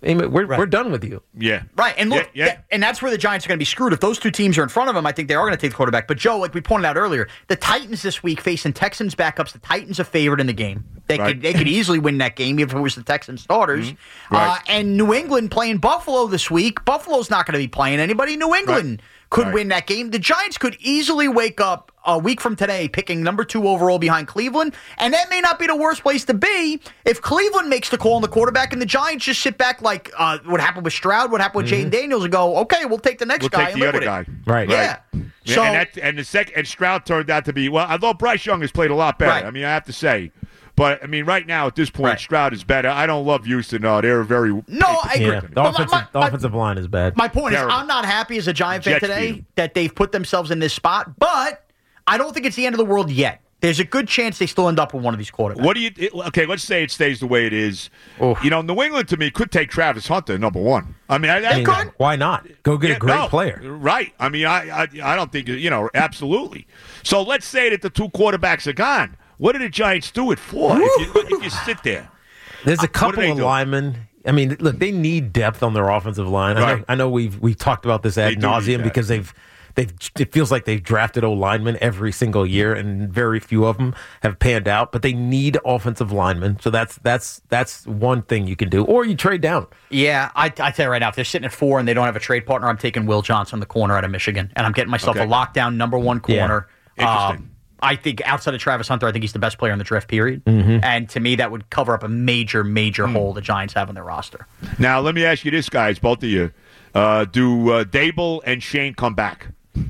We're, right. we're done with you. Yeah. Right. And look, yeah, yeah. Th- and that's where the Giants are going to be screwed. If those two teams are in front of them, I think they are going to take the quarterback. But, Joe, like we pointed out earlier, the Titans this week facing Texans backups. The Titans are favored in the game. They right. could they could easily win that game if it was the Texans starters. Mm-hmm. Right. Uh, and New England playing Buffalo this week. Buffalo's not going to be playing anybody. New England right. could right. win that game. The Giants could easily wake up a week from today picking number two overall behind Cleveland, and that may not be the worst place to be if Cleveland makes the call on the quarterback and the Giants just sit back like uh, what happened with Stroud, what happened with mm-hmm. Jaden Daniels, and go, okay, we'll take the next we'll guy take and the live other with guy. It. Right. Yeah. Right. So, and, that, and the second and Stroud turned out to be, well, although Bryce Young has played a lot better, right. I mean, I have to say. But, I mean, right now, at this point, right. Stroud is better. I don't love Houston. No, they're very... No, I agree. Yeah. The, offensive, my, my, the offensive line is bad. My point Terrible. is, I'm not happy as a Giant fan Jets today beat that they've put themselves in this spot, but I don't think it's the end of the world yet. There's a good chance they still end up with one of these quarterbacks. What do you... It, okay, let's say it stays the way it is. Oof. You know, New England, to me, could take Travis Hunter, number one. I mean, I, they I, could. Why not? Go get yeah, a great no, player. Right. I mean, I, I I don't think... You know, absolutely. So let's say that the two quarterbacks are gone. What do the Giants do it for if you, if you sit there? There's a couple of linemen. I mean, look, they need depth on their offensive line. Right. I know, I know we've we've talked about this ad nauseum because they've they've it feels like they've drafted O linemen every single year, and very few of them have panned out. But they need offensive linemen, so that's that's that's one thing you can do, or you trade down. Yeah, I, I tell you right now, if they're sitting at four and they don't have a trade partner, I'm taking Will Johnson, the corner out of Michigan, and I'm getting myself okay. a lockdown number one corner. Yeah. Interesting. Um, I think outside of Travis Hunter, I think he's the best player in the draft period. Mm-hmm. And to me, that would cover up a major, major mm. hole the Giants have on their roster. Now, let me ask you this, guys, both of you. Uh, do uh, Dable and Shane come back?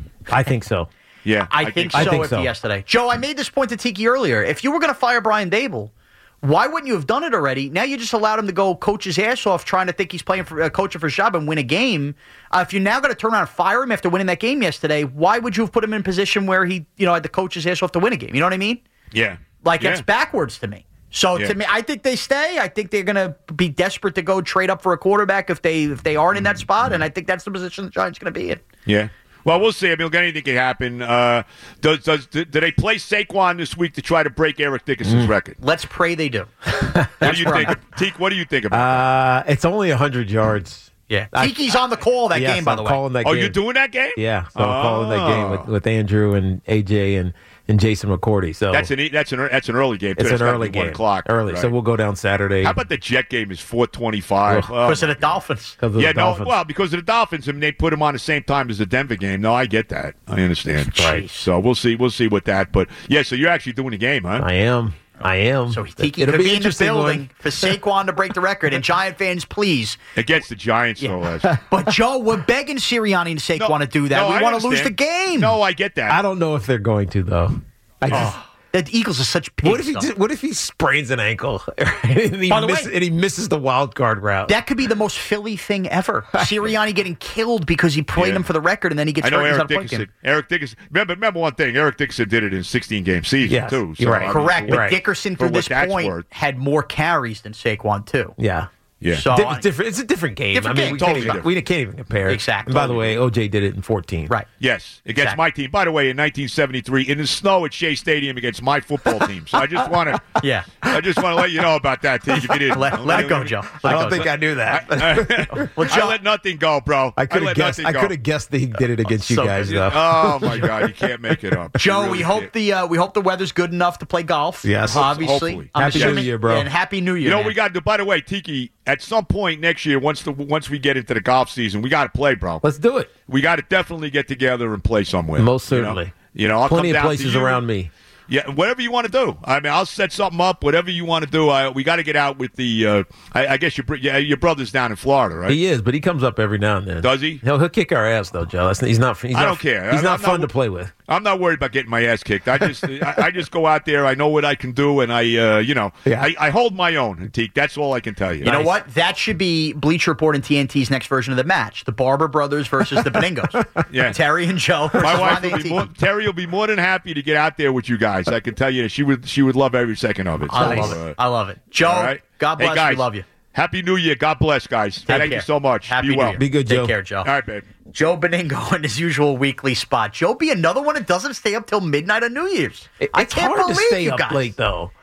I think so. Yeah. I, I think, think so I think after so. yesterday. Joe, I made this point to Tiki earlier. If you were going to fire Brian Dable, why wouldn't you have done it already? Now you just allowed him to go coach his ass off trying to think he's playing for uh, coaching for his job and win a game. Uh, if you're now going to turn around and fire him after winning that game yesterday, why would you have put him in a position where he, you know, had to coach his ass off to win a game? You know what I mean? Yeah. Like, yeah. that's backwards to me. So yeah. to me, I think they stay. I think they're going to be desperate to go trade up for a quarterback if they if they aren't in that spot, and I think that's the position the Giants are going to be in. Yeah. Well, we'll see. I mean, anything can happen. Uh, does does do they play Saquon this week to try to break Eric Dickerson's mm. record? Let's pray they do. What do you think, Teak? What do you think about uh, that? It's only a hundred yards. Yeah, Tiki's on the call that yes, game. By I'm the way, calling that oh, game. you're doing that game? Yeah, so oh. I'm calling that game with, with Andrew and A J and. And Jason McCourty. So that's an that's an that's an early game. Too. It's That's an early one game. O'clock. Early. Right. So we'll go down Saturday. How about the Jet game is four twenty-five? Because oh, of the Dolphins. Of yeah, the no. Dolphins. Well, because of the Dolphins, I mean, they put them on the same time as the Denver game. No, I get that. I understand. Right. So we'll see. We'll see with that. But yeah, so you're actually doing the game, huh? I am. I am. So Tiki It'll could be be in the building one. for Saquon to break the record. And Giant fans, please. Against the Giants, yeah. no less. But, Joe, we're begging Sirianni and Saquon no, to do that. No, we I want to understand. lose the game. No, I get that. I don't know if they're going to, though. I just... Oh. The Eagles are such pigs. What if he just, what if he sprains an ankle and, he By the miss, way, and he misses the wild card route? That could be the most Philly thing ever. Sirianni getting killed because he played Yeah. him for the record, and then he gets I know hurt. Eric He's out of Dickerson. Eric Dickerson. Remember, remember one thing. Eric Dickerson did it in sixteen game season Yes, too. So, you're right. I mean, Correct, for- but right. Dickerson for to what this that's point worth. had more carries than Saquon too. Yeah. Yeah. So Di- I- different. It's a different game. Different I mean, game, we, totally can't even, different. we can't even compare. Exactly. And by the way, O J did it in fourteen. right. Yes, against Exactly. my team. By the way, in nineteen seventy-three, in the snow at Shea Stadium against my football team. So I just want to, Yeah. I just want to let you know about that, Team. If you didn't, Let, let it go, Joe. Let I it don't go, think Joe. I knew that. I, Well, I Joe- let nothing go, bro. I could let have guessed. nothing I go. could have guessed that he did it against you So guys, good. though. Oh my God, you can't make it up. Joe, You really we hope can't. the uh, we hope the weather's good enough to play golf. Yes. obviously. Hopefully. I'm Happy New assuming- Year, bro. And happy New Year. You know, man. we got to do. By the way, Tiki, at some point next year, once the once we get into the golf season, we got to play, bro. Let's do it. We got to definitely get together and play somewhere. Most you know? certainly. You know, I'll Plenty come of down places to you. around me. Yeah, whatever you want to do. I mean, I'll set something up. Whatever you want to do. I, we got to get out with the. Uh, I, I guess your br- yeah, your brother's down in Florida, right? He is, but he comes up every now and then. Does he? He'll, he'll kick our ass, though, Joe. That's, he's not. He's I not, don't care. He's I'm- not I'm fun not- to play with. I'm not worried about getting my ass kicked. I just I, I just go out there. I know what I can do, and I uh, you know Yeah. I, I hold my own. Teak, that's all I can tell you. You know what? That should be Bleacher Report and T N T's next version of the match: the Barber brothers versus the Beningos. Yeah. Terry and Joe. Versus My wife Ron will and be Tiki. more, Terry will be more than happy to get out there with you guys. I can tell you that she would she would love every second of it. I So, love uh, it. I love it. Joe, all right. God bless Hey, guys, you. Love you. Happy New Year. God bless, guys. Take Thank care. you so much. Happy be New well. Year. Be good, Take Joe. care, Joe. All right, babe. Joe Beningo in his usual weekly spot. Joe be another one that doesn't stay up till midnight on New Year's. It- I it's can't hard believe to stay you up guys. late, though.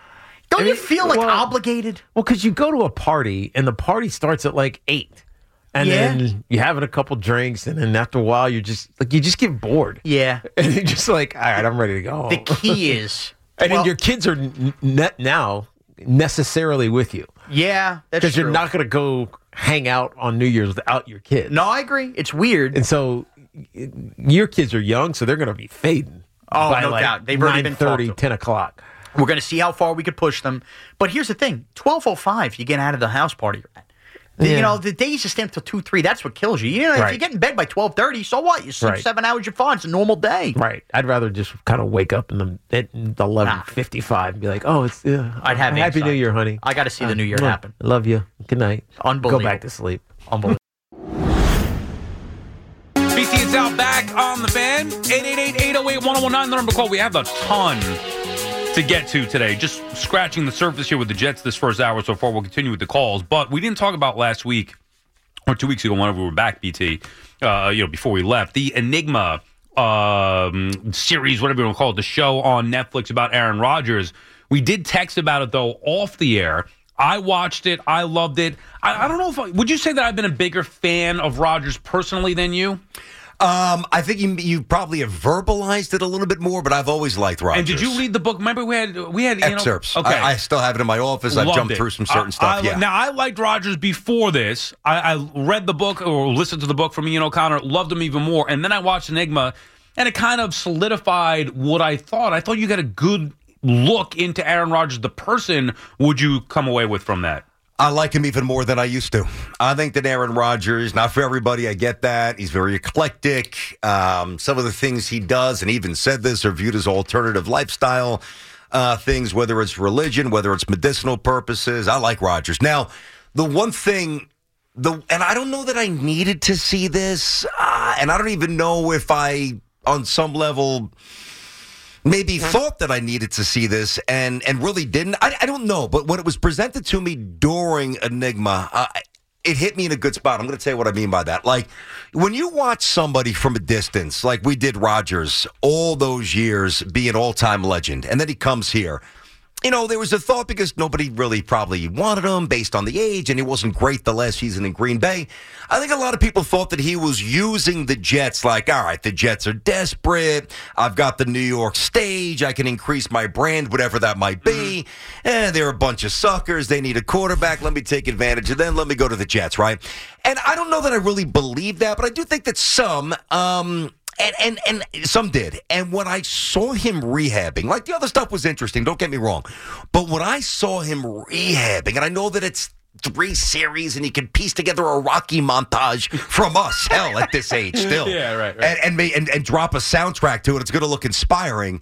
Don't I you mean, feel like well, obligated? Well, because you go to a party and the party starts at like eight. And Yeah. then you're having a couple drinks, and then after a while, you're just like, you just get bored. Yeah. And you're just like, all right, I'm ready to go home. The key is. and well, then your kids are n- net now necessarily with you. Yeah, that's Because you're true. not going to go hang out on New Year's without your kids. No, I agree. It's weird. And so y- your kids are young, so they're going to be fading. Oh, by no like doubt. They've already been nine thirty, talked to. ten o'clock. We're going to see how far we could push them. But here's the thing. twelve oh five, you get out of the house party you're at. The- Yeah. You know, the days you stay up till two, three, that's what kills you. You know, if Right. you get in bed by twelve thirty, so what? You sleep Right. seven hours, you're fine. It's a normal day. Right. I'd rather just kind of wake up in the at eleven fifty-five and be like, oh, it's uh, I'd have Happy anxiety. New Year, honey. I got to see the Uh, new year mwah. happen. I love you. Good night. Unbelievable. Go back to sleep. Unbelievable. B T, it's out back on the fan. eight eight eight, eight oh eight, one oh one nine, the number to call. We have a ton to get to today. Just scratching the surface here with the Jets this first hour so far. We'll continue with the calls. But we didn't talk about last week, or two weeks ago whenever we were back, B T, uh, you know, before we left, the Enigma um, series, whatever you want to call it, the show on Netflix about Aaron Rodgers. We did text about it, though, off the air. I watched it. I loved it. I, I don't know if I, would you say that I've been a bigger fan of Rodgers personally than you? Um, I think you you probably have verbalized it a little bit more, but I've always liked Rodgers. And did you read the book? Remember we had we had you excerpts? Know, okay, I, I still have it in my office. I've Loved jumped it. through some certain I- stuff. I- yeah. Now I liked Rodgers before this. I, I read the book or listened to the book from Ian O'Connor. Loved him even more, and then I watched Enigma, and it kind of solidified what I thought. I thought you got a good look into Aaron Rodgers, the person. Would you come away with from that? I like him even more than I used to. I think that Aaron Rodgers, not for everybody, I get that. He's very eclectic. Um, some of the things he does, and even said this, are viewed as alternative lifestyle uh, things, whether it's religion, whether it's medicinal purposes. I like Rodgers. Now, the one thing, the and I don't know that I needed to see this, uh, and I don't even know if I, on some level, maybe thought that I needed to see this and and really didn't. I, I don't know. But when it was presented to me during Enigma, uh, it hit me in a good spot. I'm going to tell you what I mean by that. Like, when you watch somebody from a distance, like we did Rodgers all those years, be an all-time legend, and then he comes here. You know, there was a thought because nobody really probably wanted him based on the age, and he wasn't great the last season in Green Bay. I think a lot of people thought that he was using the Jets like, all right, the Jets are desperate. I've got the New York stage. I can increase my brand, whatever that might be. And they're a bunch of suckers. They need a quarterback. Let me take advantage of them. Let me go to the Jets, right? And I don't know that I really believe that, but I do think that some... um And, and and some did. And when I saw him rehabbing, like the other stuff was interesting, don't get me wrong. But when I saw him rehabbing, and I know that it's three series and he can piece together a Rocky montage from us, hell, at this age still. Yeah, right, right. And, and, may, and, and drop a soundtrack to it. It's going to look inspiring.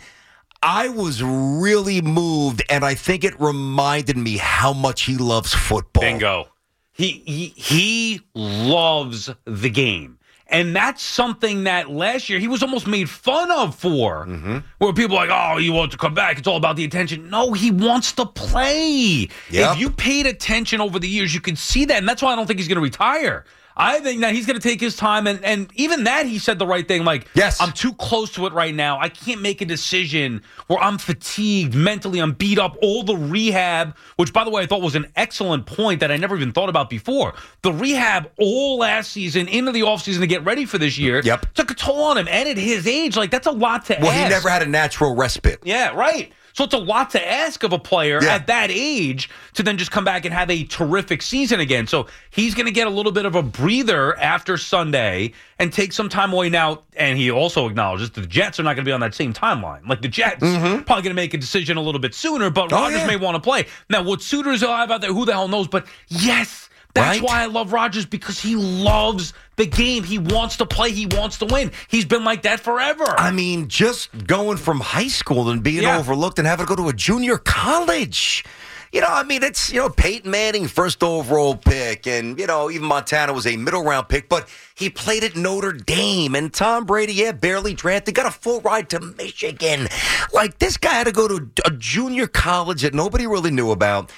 I was really moved, and I think it reminded me how much he loves football. Bingo. He he, he loves the game. And that's something that last year he was almost made fun of for. Mm-hmm. Where people are like, oh, you want to come back. It's all about the attention. No, he wants to play. Yep. If you paid attention over the years, you could see that. And that's why I don't think he's going to retire. I think that he's going to take his time. And, and even that, he said the right thing. Like, yes. I'm too close to it right now. I can't make a decision where I'm fatigued mentally. I'm beat up. All the rehab, which, by the way, I thought was an excellent point that I never even thought about before. The rehab all last season into the offseason to get ready for this year yep. took a toll on him. And at his age, like, that's a lot to well, ask. Well, he never had a natural respite. Yeah, right. So it's a lot to ask of a player yeah. at that age to then just come back and have a terrific season again. So he's going to get a little bit of a breather after Sunday and take some time away now. And he also acknowledges that the Jets are not going to be on that same timeline. Like the Jets mm-hmm. probably going to make a decision a little bit sooner, but oh, Rodgers yeah. may want to play. Now, what suitors are out there, who the hell knows? But yes, that's right? why I love Rodgers, because he loves the game. He wants to play. He wants to win. He's been like that forever. I mean, just going from high school and being yeah. overlooked and having to go to a junior college. You know, I mean, it's, you know, Peyton Manning, first overall pick, and, you know, even Montana was a middle round pick, but he played at Notre Dame, and Tom Brady, yeah, barely drafted, got a full ride to Michigan. Like, this guy had to go to a junior college that nobody really knew about.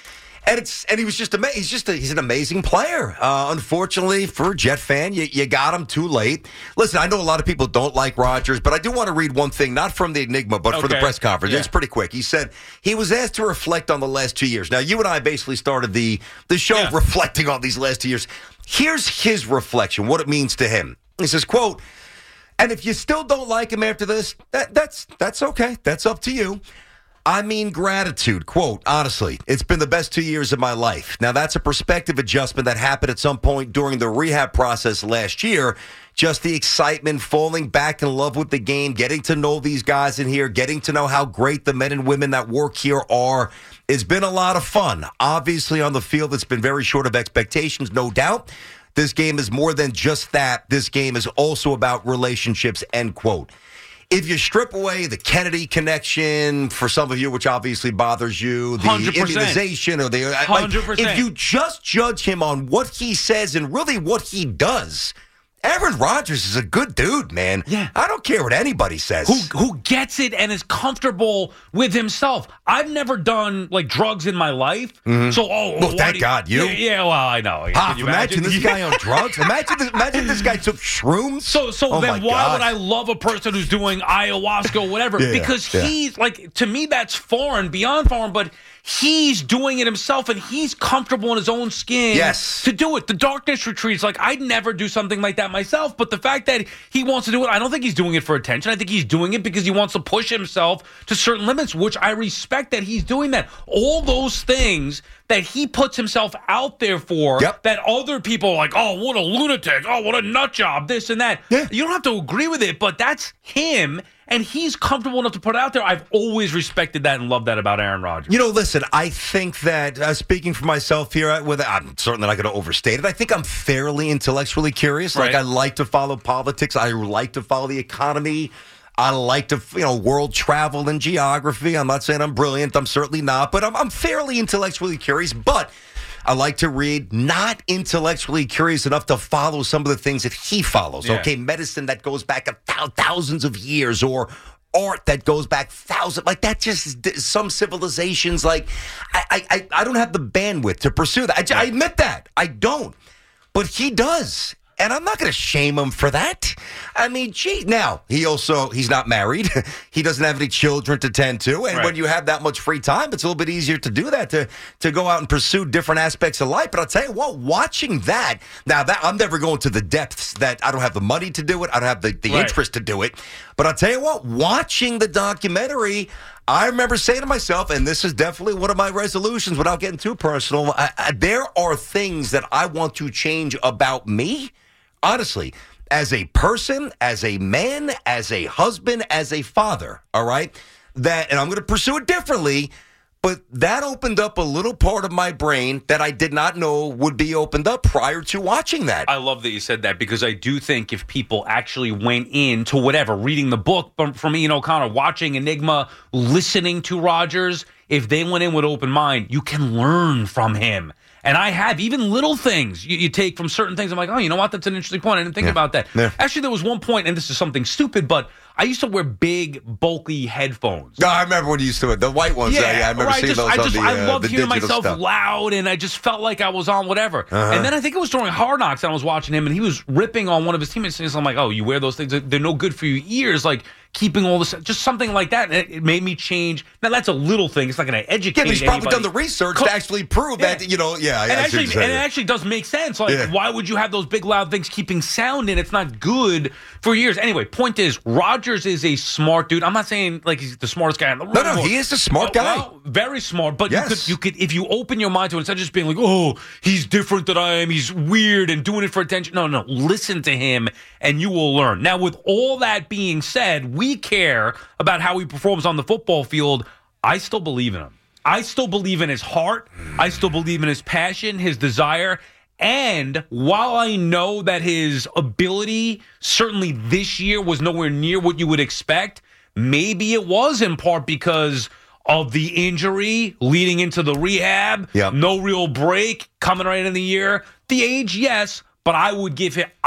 And it's and he was just ama- he's just a, he's an amazing player. Uh, unfortunately, for a Jet fan, you, you got him too late. Listen, I know a lot of people don't like Rodgers, but I do want to read one thing, not from the Enigma, but for the Okay. press conference. Yeah. It's pretty quick. He said he was asked to reflect on the last two years. Now, you and I basically started the the show reflecting on these last two years. Here's his reflection, what it means to him. He says, quote, "And if you still don't like him after this, that, that's that's okay. That's up to you. I mean gratitude." Quote, "Honestly, it's been the best two years of my life." Now, that's a perspective adjustment that happened at some point during the rehab process last year. Just the excitement, falling back in love with the game, getting to know these guys in here, getting to know how great the men and women that work here are. It's been a lot of fun. Obviously, on the field, it's been very short of expectations, no doubt. This game is more than just that. This game is also about relationships, end quote. If you strip away the Kennedy connection, for some of you, which obviously bothers you, the one hundred percent. immunization, or the like, one hundred percent. if you just judge him on what he says and really what he does, Aaron Rodgers is a good dude, man. Yeah. I don't care what anybody says. Who who gets it and is comfortable with himself. I've never done like drugs in my life. Mhm. So oh Well, why thank do God, you. Yeah, yeah, well, I know. Hoff, Can you imagine this guy on Yeah. drugs. Imagine this, imagine this guy took shrooms. So so Oh, then my why God. would I love a person who's doing ayahuasca or whatever? Yeah, because yeah. he's like, to me that's foreign, beyond foreign, but he's doing it himself and he's comfortable in his own skin Yes. to do it. The darkness retreats, like I'd never do something like that myself, but the fact that he wants to do it, I don't think he's doing it for attention. I think he's doing it because he wants to push himself to certain limits, which I respect that he's doing that. All those things that he puts himself out there for, that other people are like, oh, what a lunatic, oh, what a nut job, this and that. You don't have to agree with it, but that's him, and he's comfortable enough to put it out there. I've always respected that and loved that about Aaron Rodgers. You know, listen, I think that, uh, speaking for myself here, I- with, I'm certainly not going to overstate it. I think I'm fairly intellectually curious. Like, Right. I like to follow politics. I like to follow the economy. I like to, you know, world travel and geography. I'm not saying I'm brilliant. I'm certainly not. But I'm, I'm fairly intellectually curious. But I like to read, not intellectually curious enough to follow some of the things that he follows. Yeah. Okay, medicine that goes back a thou- thousands of years, or art that goes back thousands. Like, that just, some civilizations, like, I, I, I don't have the bandwidth to pursue that. I, j- I admit that. I don't. But he does. And I'm not going to shame him for that. I mean, gee, now, he also, he's not married. He doesn't have any children to tend to. And Right. when you have that much free time, it's a little bit easier to do that, to, to go out and pursue different aspects of life. But I'll tell you what, watching that, now that I'm never going to the depths that I don't have the money to do it. I don't have the, the Right. interest to do it. But I'll tell you what, watching the documentary, I remember saying to myself, and this is definitely one of my resolutions without getting too personal, I, I, there are things that I want to change about me. Honestly, as a person, as a man, as a husband, as a father, all right? That, and I'm going to pursue it differently, but that opened up a little part of my brain that I did not know would be opened up prior to watching that. I love that you said that, because I do think if people actually went into whatever, reading the book from, from Ian O'Connor, watching Enigma, listening to Rodgers, if they went in with open mind, you can learn from him. And I have even little things you, you take from certain things. I'm like, oh, you know what? That's an interesting point. I didn't think Yeah. about that. Yeah. Actually, there was one point, and this is something stupid, but I used to wear big, bulky headphones. No, I remember when you used to it. The white ones. Yeah, yeah I remember or I seeing just, those I on just, the, I uh, loved the hearing digital myself stuff. loud, and I just felt like I was on whatever. Uh-huh. And then I think it was during Hard Knocks, and I was watching him, and he was ripping on one of his teammates. And I'm like, oh, you wear those things? They're no good for your ears. Like, keeping all this, just something like that. And it, it made me change. Now, that's a little thing. It's not going to educate Yeah, but he's probably anybody. done the research Co- to actually prove Yeah. that, you know, yeah. I- and I see actually, what you're and it saying. actually does make sense. Like, Yeah. why would you have those big, loud things keeping sound in? It's not good for years. Anyway, point is, Rodgers is a smart dude. I'm not saying like he's the smartest guy in the room. No, no, he is a smart guy. Well, very smart. But Yes. you could, you could, if you open your mind to it, instead of just being like, oh, he's different than I am, he's weird and doing it for attention. No, no, listen to him and you will learn. Now, with all that being said, we care about how he performs on the football field. I still believe in him. I still believe in his heart. I still believe in his passion, his desire. And while I know that his ability certainly this year was nowhere near what you would expect, maybe it was in part because of the injury leading into the rehab. Yep. No real break coming right in the year. The age, yes, but I would give him, I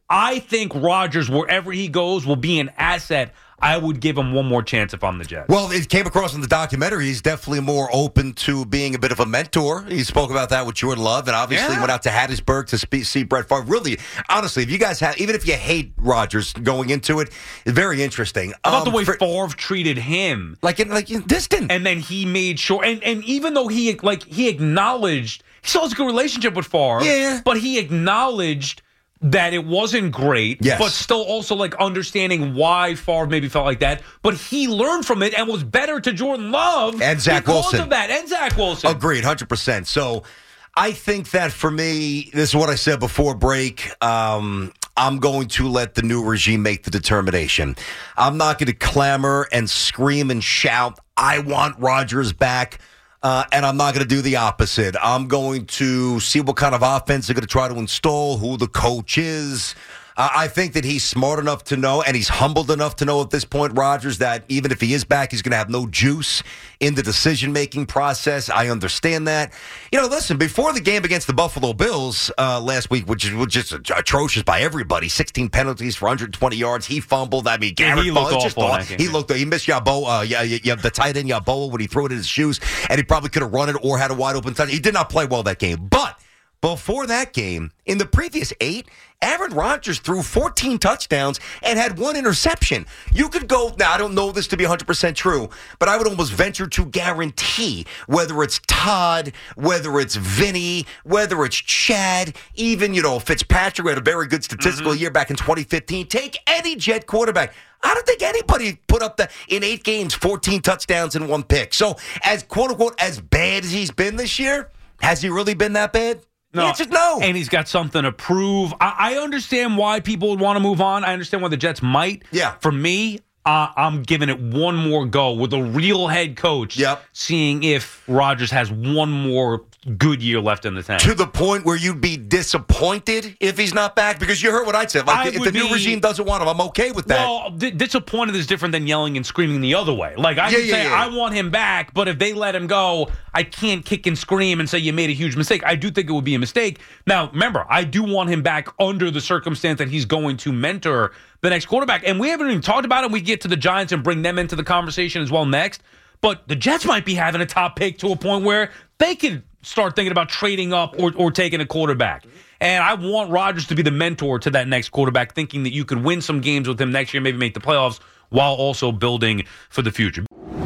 I think Rodgers, wherever he goes, will be an asset. I would give him one more chance if I'm the Jets. Well, it came across in the documentary. He's definitely more open to being a bit of a mentor. He spoke about that with Jordan Love, and obviously Yeah. went out to Hattiesburg to spe- see Brett Favre. Really, honestly, if you guys have, even if you hate Rodgers going into it, it's very interesting. About Um, the way for- Favre treated him, like in, like in distant, and then he made sure, and, and even though he like he acknowledged he still has a good relationship with Favre, yeah, but he acknowledged that it wasn't great, yes. but still also like understanding why Favre maybe felt like that. But he learned from it and was better to Jordan Love and Zach because Wilson. of that, and Zach Wilson. Agreed, one hundred percent. So I think that for me, this is what I said before break. Um, I'm going to let the new regime make the determination. I'm not going to clamor and scream and shout, I want Rodgers back. Uh, and I'm not going to do the opposite. I'm going to see what kind of offense they're going to try to install, who the coach is. Uh, I think that he's smart enough to know, and he's humbled enough to know at this point, Rodgers, that even if he is back, he's going to have no juice in the decision-making process. I understand that. You know, listen, before the game against the Buffalo Bills uh, last week, which was just atrocious by everybody, sixteen penalties for one hundred twenty yards. He fumbled. I mean, Yeah, Garrett he looked Ball, just awful in thought, that he game. looked. He missed Yabo, uh, yeah, yeah, the tight end Yaboa when he threw it in his shoes, and he probably could have run it or had a wide open touch. He did not play well that game, but before that game, in the previous eight, Aaron Rodgers threw fourteen touchdowns and had one interception. You could go, now I don't know this to be one hundred percent true, but I would almost venture to guarantee whether it's Todd, whether it's Vinny, whether it's Chad, even, you know, Fitzpatrick, who had a very good statistical Mm-hmm. year back in twenty fifteen. Take any Jet quarterback. I don't think anybody put up the, in eight games, fourteen touchdowns and one pick. So as quote-unquote, as bad as he's been this year, has he really been that bad? No, The answer's no. And he's got something to prove. I, I understand why people would want to move on. I understand why the Jets might. Yeah. For me, uh, I'm giving it one more go with a real head coach. Yep. Seeing if Rodgers has one more good year left in the tank. To the point where you'd be disappointed if he's not back? Because you heard what I said. Like, I if the would new be- regime doesn't want him, I'm okay with that. Well, d- disappointed is different than yelling and screaming the other way. Like, I Yeah, can yeah, say, yeah. I want him back, but if they let him go, I can't kick and scream and say you made a huge mistake. I do think it would be a mistake. Now, remember, I do want him back under the circumstance that he's going to mentor the next quarterback. And we haven't even talked about it. We get to the Giants and bring them into the conversation as well next. But the Jets might be having a top pick to a point where they could start thinking about trading up or, or taking a quarterback. And I want Rodgers to be the mentor to that next quarterback, thinking that you could win some games with him next year, maybe make the playoffs, while also building for the future.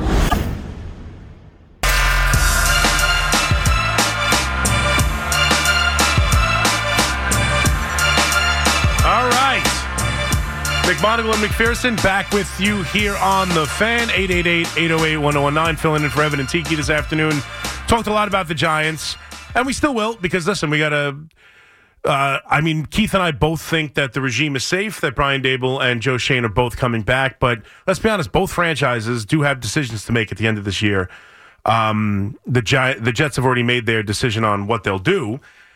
All right. McMonagle and McPherson back with you here on The Fan. eight eight eight, eight oh eight, one oh one nine. Filling in for Evan and Tiki this afternoon. Talked a lot about the Giants, and we still will, because, listen, we got to... Uh, I mean, Keith and I both think that the regime is safe, that Brian Daboll and Joe Schoen are both coming back. But let's be honest, both franchises do have decisions to make at the end of this year. Um, the, Gi- the Jets have already made their decision on what they'll do.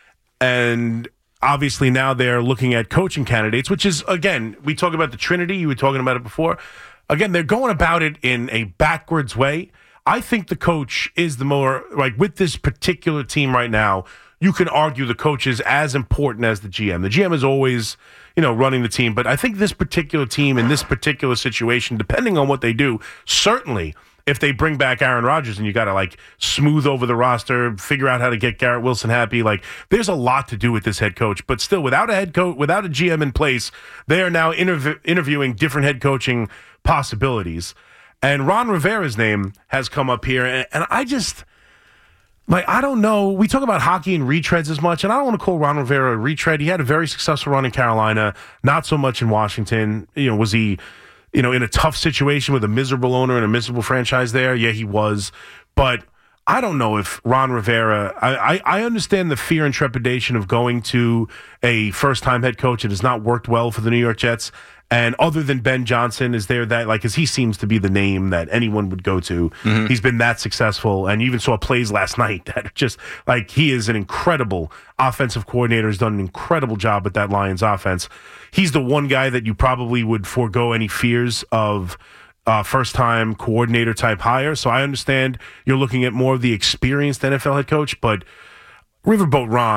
And obviously now they're looking at coaching candidates, which is, again, we talk about the Trinity. You were talking about it before. Again, they're going about it in a backwards way. I think the coach is the more, like, with this particular team right now, you can argue the coach is as important as the G M. The G M is always, you know, running the team. But I think this particular team in this particular situation, depending on what they do, certainly if they bring back Aaron Rodgers and you got to, like, smooth over the roster, figure out how to get Garrett Wilson happy, like, there's a lot to do with this head coach. But still, without a head coach, without a G M in place, they are now interv- interviewing different head coaching possibilities. And Ron Rivera's name has come up here. And, and I just... Like, I don't know. We talk about hockey and retreads as much, and I don't want to call Ron Rivera a retread. He had a very successful run in Carolina, not so much in Washington. You know, was he, you know, in a tough situation with a miserable owner and a miserable franchise there? Yeah, he was. But I don't know if Ron Rivera, I, I, I understand the fear and trepidation of going to a first-time head coach. It has not worked well for the New York Jets. And other than Ben Johnson, is there that, like, because he seems to be the name that anyone would go to. Mm-hmm. He's been that successful. And you even saw plays last night that are just, like, he is an incredible offensive coordinator, has done an incredible job with that Lions offense. He's the one guy that you probably would forego any fears of uh, first-time coordinator type hire. So I understand you're looking at more of the experienced N F L head coach, but Riverboat Ron,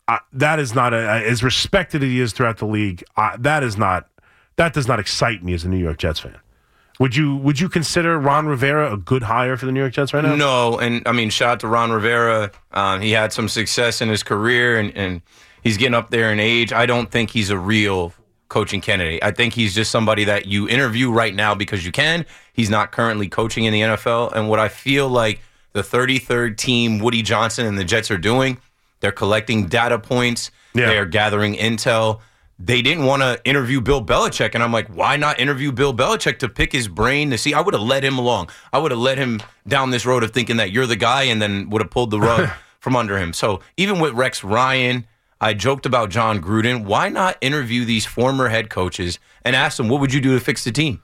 uh, that is not a, as respected as he is throughout the league. Uh, that is not that does not excite me as a New York Jets fan. Would you would you consider Ron Rivera a good hire for the New York Jets right now? No, and I mean, shout out to Ron Rivera. Um, he had some success in his career, and, and he's getting up there in age. I don't think he's a real coaching candidate. I think he's just somebody that you interview right now because you can. He's not currently coaching in the N F L, and what I feel like the thirty-third team, Woody Johnson and the Jets are doing, they're collecting data points. Yeah. They are gathering intel. They didn't want to interview Bill Belichick, and I'm like, why not interview Bill Belichick to pick his brain to see? I would have led him along. I would have led him down this road of thinking that you're the guy, and then would have pulled the rug from under him. So even with Rex Ryan, I joked about John Gruden. Why not interview these former head coaches and ask them, what would you do to fix the team?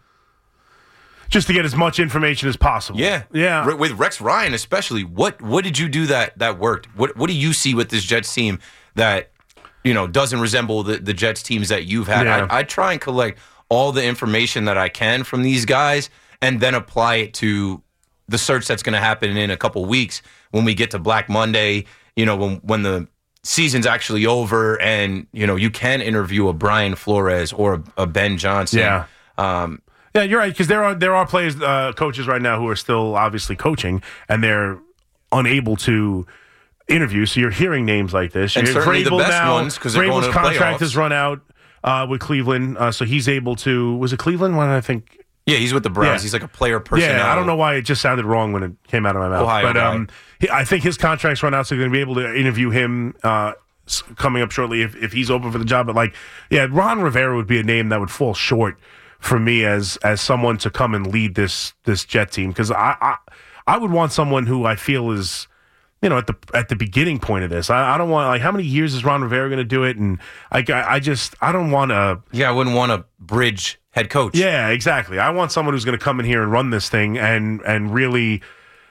Just to get as much information as possible. Yeah, yeah. Re- with Rex Ryan especially, what what did you do that that worked? What what do you see with this Jets team that, you know, doesn't resemble the, the Jets teams that you've had? Yeah. I, I try and collect all the information that I can from these guys and then apply it to the search that's going to happen in a couple weeks when we get to Black Monday, you know, when when the season's actually over and, you know, you can interview a Brian Flores or a, a Ben Johnson. Yeah. Um, Yeah, you're right, because there are there are players, uh, coaches right now who are still obviously coaching, and they're unable to interview. So you're hearing names like this. And You're certainly the best now, ones, 'cause they're going Vrabel's to the contract playoffs. has run out uh, with Cleveland, uh, so he's able to. Was it Cleveland? When I think. Yeah, he's with the Browns. Yeah. He's like a player personnel. Yeah, I don't know why it just sounded wrong when it came out of my mouth. Ohio but guy. um, he, I think his contract's run out, so they're going to be able to interview him uh, s- coming up shortly if, if he's open for the job. But like, yeah, Ron Rivera would be a name that would fall short for me as as someone to come and lead this this Jet team, because I, I I would want someone who I feel is, you know, at the at the beginning point of this. I, I don't want, like, how many years is Ron Rivera going to do it? And I, I just I don't want to. Yeah, I wouldn't want a bridge head coach. Yeah, exactly. I want someone who's going to come in here and run this thing and and really,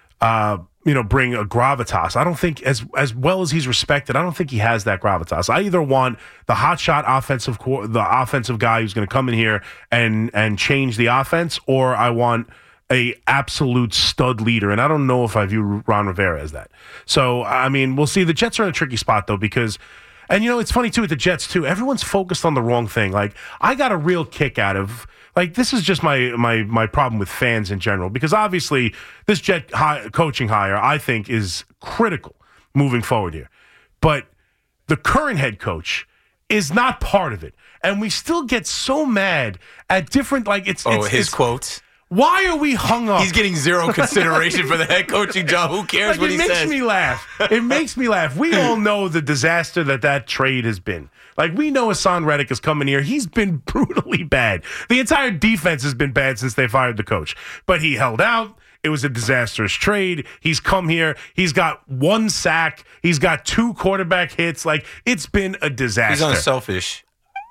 uh, you know, bring a gravitas. I don't think, as as well as he's respected, I don't think he has that gravitas. I either want the hotshot offensive co- the offensive guy who's going to come in here and and change the offense, or I want a absolute stud leader, and I don't know if I view Ron Rivera as that. So, I mean, we'll see. The Jets are in a tricky spot, though, because, and, you know, it's funny, too, with the Jets, too. Everyone's focused on the wrong thing. Like, I got a real kick out of, like, this is just my my my problem with fans in general, because obviously this Jet hi- coaching hire, I think, is critical moving forward here. But the current head coach is not part of it. And we still get so mad at different, like, it's... Oh, it's, his it's, quotes. Why are we hung up? He's getting zero consideration for the head coaching job. Who cares Like, what it he makes says? me laugh. It makes me laugh. We all know the disaster that that trade has been. Like, we know Hassan Reddick is coming here. He's been brutally bad. The entire defense has been bad since they fired the coach. But he held out. It was a disastrous trade. He's come here. He's got one sack. He's got two quarterback hits. Like, it's been a disaster. He's unselfish.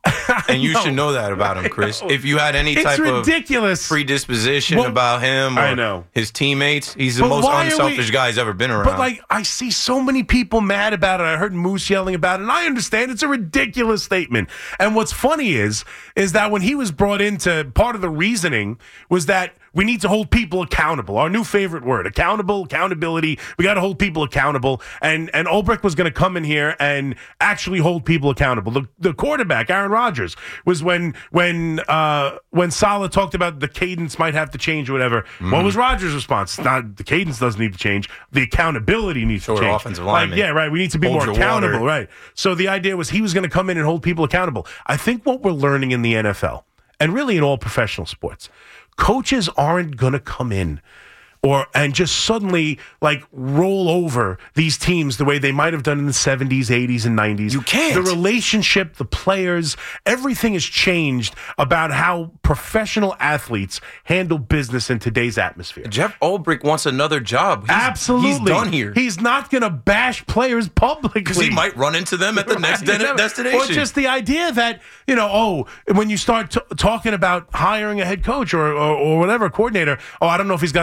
And you know. should know that about him, Chris. If you had any It's type ridiculous. of predisposition Well, about him or I know. his teammates, he's the But most why are unselfish we- guy he's ever been around. But, like, I see so many people mad about it. I heard Moose yelling about it, and I understand it's a ridiculous statement. And what's funny is, is that when he was brought into, part of the reasoning was that we need to hold people accountable. Our new favorite word, accountable, accountability. We got to hold people accountable. And and Ulbrich was going to come in here and actually hold people accountable. The, the quarterback, Aaron Rodgers, was when when uh, when Saleh talked about the cadence might have to change or whatever. Mhm. What was Rodgers' response? Not the cadence doesn't need to change. The accountability needs So to are change. offensive Like, linemen. yeah, right. We need to be Hold more your accountable, water. right? So the idea was he was going to come in and hold people accountable. I think what we're learning in the N F L, and really in all professional sports, coaches aren't going to come in or and just suddenly like roll over these teams the way they might have done in the seventies, eighties, and nineties. You can't. The relationship, the players, everything has changed about how professional athletes handle business in today's atmosphere. Jeff Ulbrich wants another job. He's, Absolutely. He's done here. He's not going to bash players publicly. Because he might run into them at the next Right. de- destination. Or just the idea that, you know, oh, when you start t- talking about hiring a head coach or, or, or whatever, coordinator, oh, I don't know if he's got a good relationship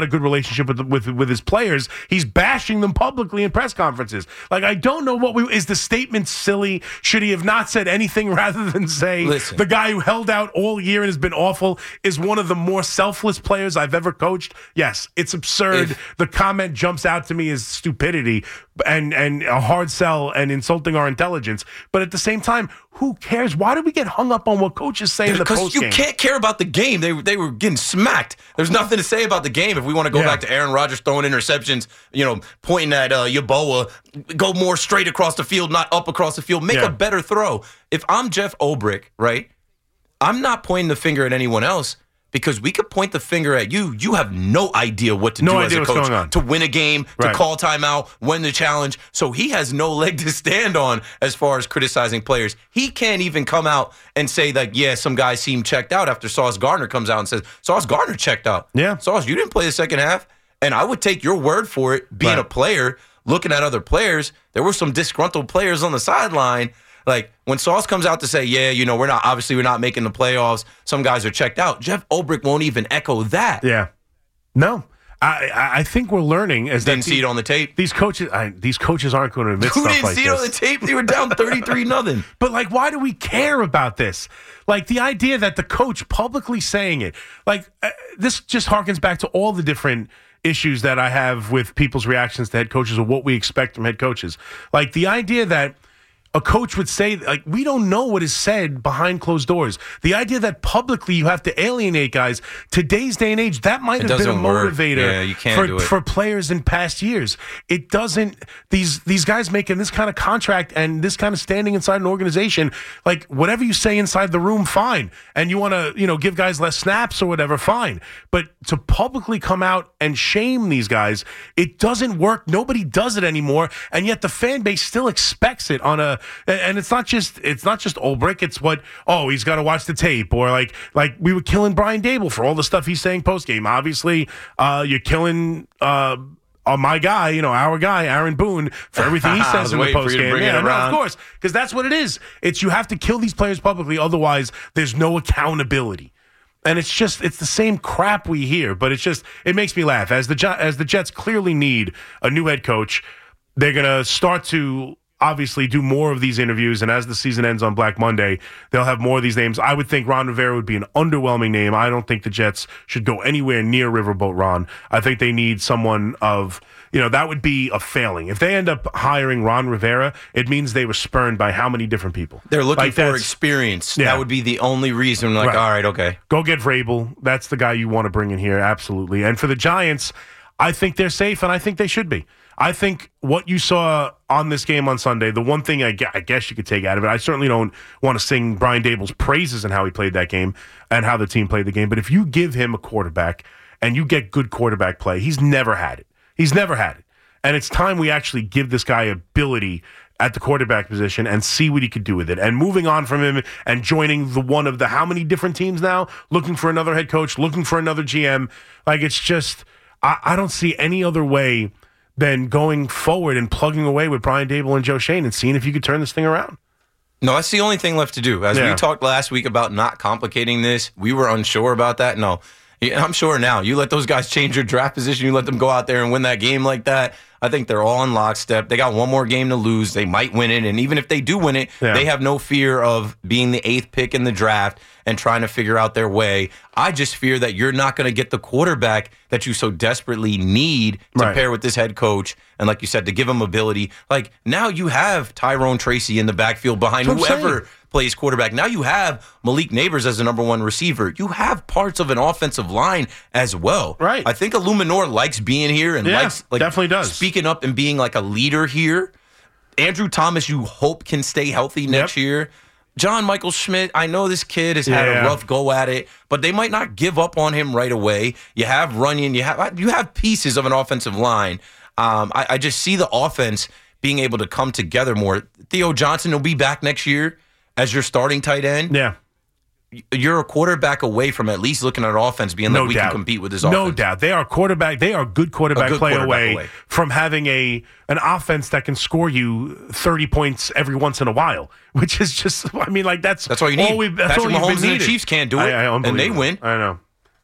relationship with with with his players. He's bashing them publicly in press conferences. Like, I don't know what we is the statement silly? Should he have not said anything rather than say Listen. the guy who held out all year and has been awful is one of the more selfless players I've ever coached? Yes, it's absurd. If, the comment jumps out to me as stupidity and and a hard sell and insulting our intelligence. But at the same time, who cares? Why do we get hung up on what coaches say in the Because post you game? can't care about the game. They they were getting smacked. There's nothing to say about the game. If we want to go Yeah. back to Aaron Rodgers throwing interceptions, you know, pointing at uh, Yeboah, go more straight across the field, not up across the field. Make Yeah. a better throw. If I'm Jeff Ulbrich, right, I'm not pointing the finger at anyone else. Because we could point the finger at you. You have no idea what to No do idea as a what's coach going on. to win a game, to Right. call timeout, win the challenge. So he has no leg to stand on as far as criticizing players. He can't even come out and say that, yeah, some guys seem checked out after Sauce Gardner comes out and says, Sauce Gardner checked out. Yeah. Sauce, you didn't play the second half. And I would take your word for it, being Right. a player, looking at other players. There were some disgruntled players on the sideline. Like, when Sauce comes out to say, yeah, you know, we're not, obviously we're not making the playoffs, some guys are checked out, Jeff Ulbrich won't even echo that. Yeah. No. I, I I think we're learning as Didn't that see it on the tape. These coaches, I, these coaches aren't going to admit Who stuff didn't like see this. it on the tape? They were down thirty-three nothing. But, like, why do we care about this? Like, the idea that the coach publicly saying it, like, uh, this just harkens back to all the different issues that I have with people's reactions to head coaches or what we expect from head coaches. Like, the idea that a coach would say, like, we don't know what is said behind closed doors. The idea that publicly you have to alienate guys, today's day and age, that might It have been a doesn't work. motivator Yeah, you can't for, do it. for players in past years. It doesn't, these these guys making this kind of contract and this kind of standing inside an organization, like, whatever you say inside the room, fine. And you want to, you know, give guys less snaps or whatever, fine. But to publicly come out and shame these guys, it doesn't work. Nobody does it anymore. And yet the fan base still expects it on a, and it's not just it's not just Ulbrich. It's what, oh, he's got to watch the tape, or like like we were killing Brian Dable for all the stuff he's saying post game. Obviously, uh, you're killing uh, uh, my guy, you know, our guy, Aaron Boone, for everything he I says was in the waiting for post you to game. bring it Yeah, no, around. of course, because that's what it is. It's you have to kill these players publicly, otherwise there's no accountability. And it's just, it's the same crap we hear, but it's just, it makes me laugh. As the Jo- as the Jets clearly need a new head coach, they're going to start to obviously do more of these interviews, and as the season ends on Black Monday, they'll have more of these names. I would think Ron Rivera would be an underwhelming name. I don't think the Jets should go anywhere near Riverboat Ron. I think they need someone of, you know, that would be a failing. If they end up hiring Ron Rivera, it means they were spurned by how many different people? They're looking Like, for that's- experience. Yeah. That would be the only reason. Like, Right. all right, okay. Go get Vrabel. That's the guy you want to bring in here, absolutely. And for the Giants, I think they're safe, and I think they should be. I think what you saw on this game on Sunday, the one thing I, gue- I guess you could take out of it, I certainly don't want to sing Brian Dable's praises and how he played that game and how the team played the game, but if you give him a quarterback and you get good quarterback play, he's never had it. He's never had it. And it's time we actually give this guy ability at the quarterback position and see what he could do with it. And moving on from him and joining the one of the how many different teams now, looking for another head coach, looking for another G M. Like, it's just, I, I don't see any other way than going forward and plugging away with Brian Dable and Joe Schoen and seeing if you could turn this thing around. No, that's the only thing left to do. As Yeah. we talked last week about not complicating this, we were unsure about that. No, Yeah, I'm sure now. You let those guys change their draft position, you let them go out there and win that game like that, I think they're all in lockstep. They got one more game to lose. They might win it. And even if they do win it, Yeah. they have no fear of being the eighth pick in the draft and trying to figure out their way. I just fear that you're not going to get the quarterback that you so desperately need to Right. pair with this head coach. And like you said, to give him ability. Like, now you have Tyrone Tracy in the backfield behind That's what I'm whoever saying. plays quarterback. Now you have Malik Neighbors as the number one receiver. You have parts of an offensive line as well. Right. I think Illuminor likes being here and Yeah, likes like definitely does. speaking up and being like a leader here. Andrew Thomas, you hope can stay healthy next year. John Michael Schmidt, I know this kid has had Yeah. a rough go at it, but they might not give up on him right away. You have Runyon, you have you have pieces of an offensive line. Um, I, I just see the offense being able to come together more. Theo Johnson will be back next year as your starting tight end. Yeah. You're a quarterback away from at least looking at an offense being like, No we doubt. can compete with this No offense. doubt. They are quarterback. They are good quarterback A good play quarterback away, away. from having a an offense that can score you thirty points every once in a while, which is just, I mean, like that's That's all you need. we- that's Patrick all you've Mahomes been and the needed. Chiefs can't do it, I, I, and they unbelievable. win. I know.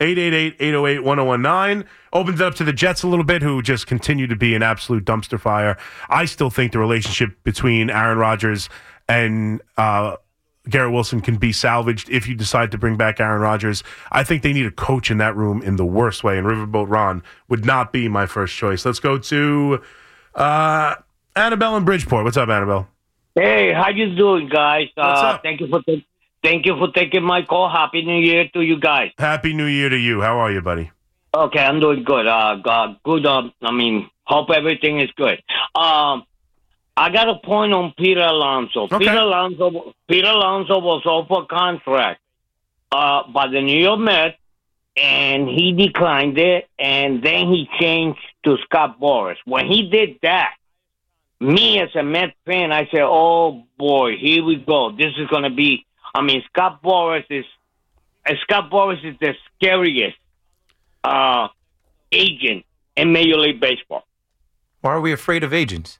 eight eight eight, eight oh eight, one oh one nine. Opens it up to the Jets a little bit, who just continue to be an absolute dumpster fire. I still think the relationship between Aaron Rodgers and uh, Garrett Wilson can be salvaged if you decide to bring back Aaron Rodgers. I think they need a coach in that room in the worst way, and Riverboat Ron would not be my first choice. Let's go to uh, Annabelle in Bridgeport. What's up, Annabelle? Hey, how you doing, guys? What's uh, up? Thank you for ta- thank you for taking my call. Happy New Year to you guys. Happy New Year to you. How are you, buddy? Okay, I'm doing good. Uh, God, good. Uh, I mean, hope everything is good. Um, I got a point on Peter Alonso. Okay. Peter Alonso. Peter Alonso was offered a contract uh, by the New York Mets, and he declined it. And then he changed to Scott Boras. When he did that, me as a Mets fan, I said, "Oh boy, here we go. This is going to be." I mean, Scott Boras is uh, Scott Boras is the scariest uh, agent in Major League Baseball. Why are we afraid of agents?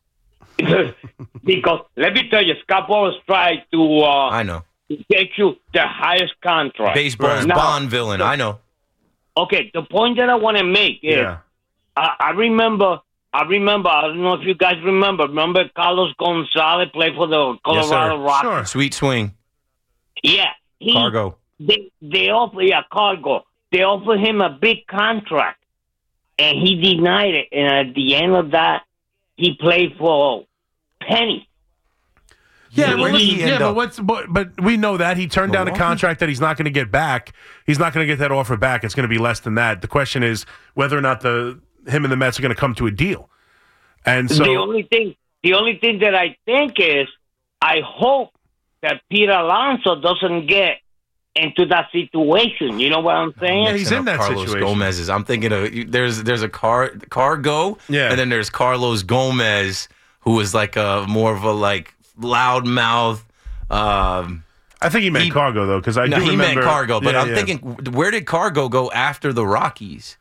Because let me tell you, Scott Boras tried to uh, I know. to get you the highest contract. Baseball's Now, Bond villain. I know. Okay, the point that I want to make is, Yeah. I, I remember, I remember, I don't know if you guys remember, remember Carlos Gonzalez played for the Yes, Colorado sir. Rockies? Sure. Sweet swing. Yeah. He, Cargo. They, they offer, yeah, Cargo. They offered him a big contract, and he denied it. And at the end of that, he played for pennies. Yeah, well, where did listen, he yeah, end but up? what's but, but we know that he turned down a Milwaukee? contract that he's not going to get back. He's not going to get that offer back. It's going to be less than that. The question is whether or not the him and the Mets are going to come to a deal. And so the only thing, the only thing that I think is, I hope that Peter Alonso doesn't get into that situation. You know what I'm saying? Yeah, he's in that Carlos situation. Gomez's. I'm thinking of there's there's a car Cargo, Yeah. and then there's Carlos Gomez, who is like a more of a like loudmouth. Um, I think he meant he- Cargo though, because I no, do he remember meant Cargo, but Yeah, I'm yeah. thinking, where did Cargo go after the Rockies?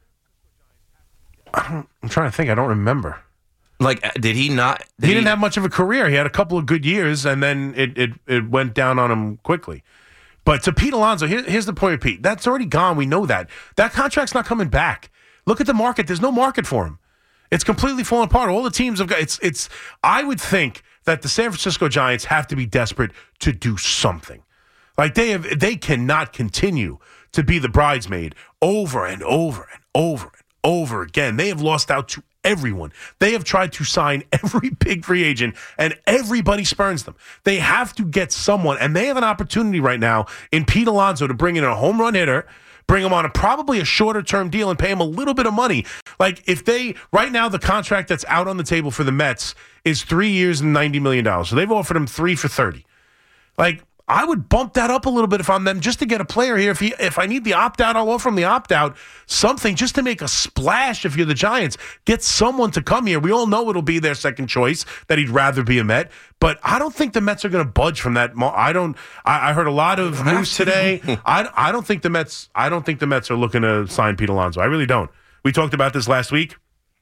I don't, I'm trying to think. I don't remember. Like, uh, did he not? Did He didn't have much of a career. He had a couple of good years, and then it it, it went down on him quickly. But to Pete Alonso, here, here's the point with Pete. That's already gone. We know that. That contract's not coming back. Look at the market. There's no market for him. It's completely fallen apart. All the teams have got it's it's I would think that the San Francisco Giants have to be desperate to do something. Like they have they cannot continue to be the bridesmaid over and over and over and over again. They have lost out to everyone. They have tried to sign every big free agent, and everybody spurns them. They have to get someone, and they have an opportunity right now in Pete Alonso to bring in a home run hitter, bring him on a probably a shorter term deal, and pay him a little bit of money. Like if they right now, the contract that's out on the table for the Mets is three years and ninety million dollars. So they've offered him three for thirty. Like, I would bump that up a little bit if I'm them, just to get a player here. If he, if I need the opt out, I'll offer him the opt out. Something just to make a splash. If you're the Giants, get someone to come here. We all know it'll be their second choice, that he'd rather be a Met. But I don't think the Mets are going to budge from that. mo- I don't. I, I heard a lot of news today. I, I don't think the Mets. I don't think the Mets are looking to sign Pete Alonso. I really don't. We talked about this last week.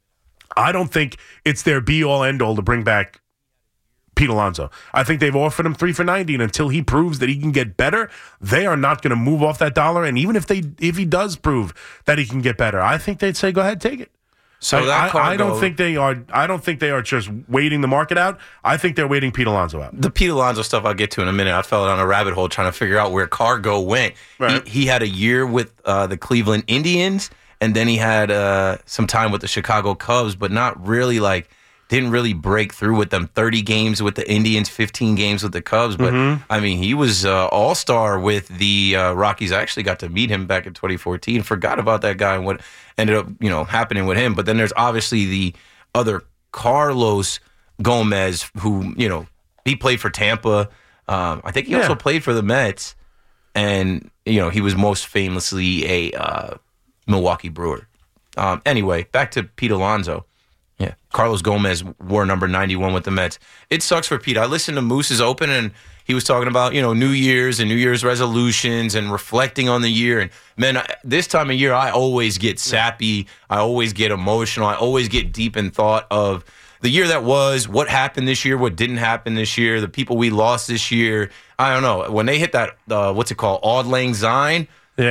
I don't think it's their be all end all to bring back Pete Alonso. I think they've offered him three for ninety, and until he proves that he can get better, they are not going to move off that dollar. And even if they, if he does prove that he can get better, I think they'd say, "Go ahead, take it." So I, that I, I don't Cargo- think they are. I don't think they are just waiting the market out. I think they're waiting Pete Alonso out. The Pete Alonso stuff I'll get to in a minute. I fell down a rabbit hole trying to figure out where Cargo went. Right. He, he had a year with uh, the Cleveland Indians, and then he had uh, some time with the Chicago Cubs, but not really like, didn't really break through with them. thirty games with the Indians, fifteen games with the Cubs. But, Mhm. I mean, he was uh, all-star with the uh, Rockies. I actually got to meet him back in twenty fourteen. Forgot about that guy and what ended up, you know, happening with him. But then there's obviously the other Carlos Gomez, who, you know, he played for Tampa. Um, I think he Yeah. also played for the Mets. And, you know, he was most famously a uh, Milwaukee Brewer. Um, anyway, back to Pete Alonso. Yeah, Carlos Gomez wore number ninety-one with the Mets. It sucks for Pete. I listened to Moose's Open, and he was talking about, you know, New Year's and New Year's resolutions and reflecting on the year. And, man, I, this time of year, I always get sappy. I always get emotional. I always get deep in thought of the year that was, what happened this year, what didn't happen this year, the people we lost this year. I don't know. When they hit that, uh, what's it called, Auld Lang Syne, Yeah.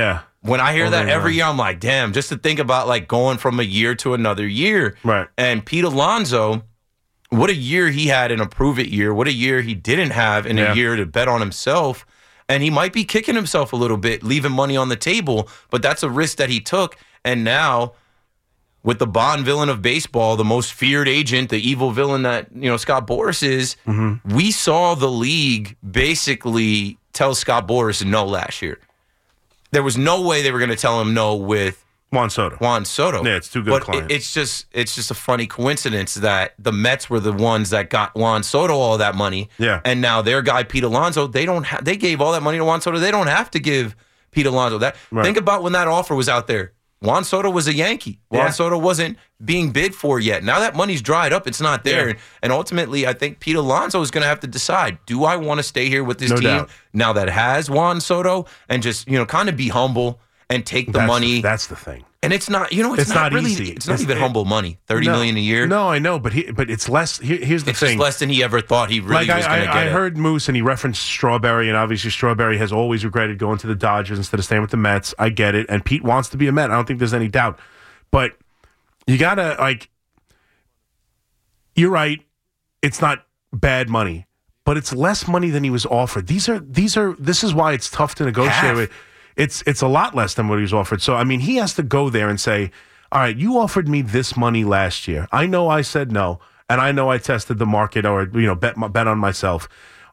when I hear Oh, that there you every are. year, I'm like, damn, just to think about like going from a year to another year. Right. And Pete Alonso, what a year he had in a prove it year. What a year he didn't have in Yeah. a year to bet on himself. And he might be kicking himself a little bit, leaving money on the table, but that's a risk that he took. And now, with the Bond villain of baseball, the most feared agent, the evil villain that, you know, Scott Boras is, Mm-hmm. we saw the league basically tell Scott Boras no last year. There was no way they were going to tell him no with Juan Soto. Juan Soto. Yeah, it's too good a But client. it- it's just it's just a funny coincidence that the Mets were the ones that got Juan Soto all that money. Yeah. And now their guy Pete Alonso, they don't ha- they gave all that money to Juan Soto. They don't have to give Pete Alonso that. Right. Think about when that offer was out there. Juan Soto was a Yankee. Juan Yeah. Soto wasn't being bid for yet. Now that money's dried up, it's not there. Yeah. And ultimately, I think Pete Alonso is going to have to decide, do I want to stay here with this No team doubt. now that has Juan Soto and just, you know, kind of be humble and take the That's money. That's the thing. And it's not, you know, it's, It's not, not really, easy. it's not It's- even it- humble money, thirty no, million a year. No, I know, but he, but it's less. Here, here's the It's thing. just less than he ever thought he really like was I, going to I, get. I it. heard Moose and he referenced Strawberry, and obviously Strawberry has always regretted going to the Dodgers instead of staying with the Mets. I get it, and Pete wants to be a Met. I don't think there's any doubt. But you gotta like, you're right. It's not bad money, but it's less money than he was offered. These are these are. This is why it's tough to negotiate Half. with. It's it's a lot less than what he was offered. So I mean, he has to go there and say, "All right, you offered me this money last year. I know I said no, and I know I tested the market or you know bet bet on myself.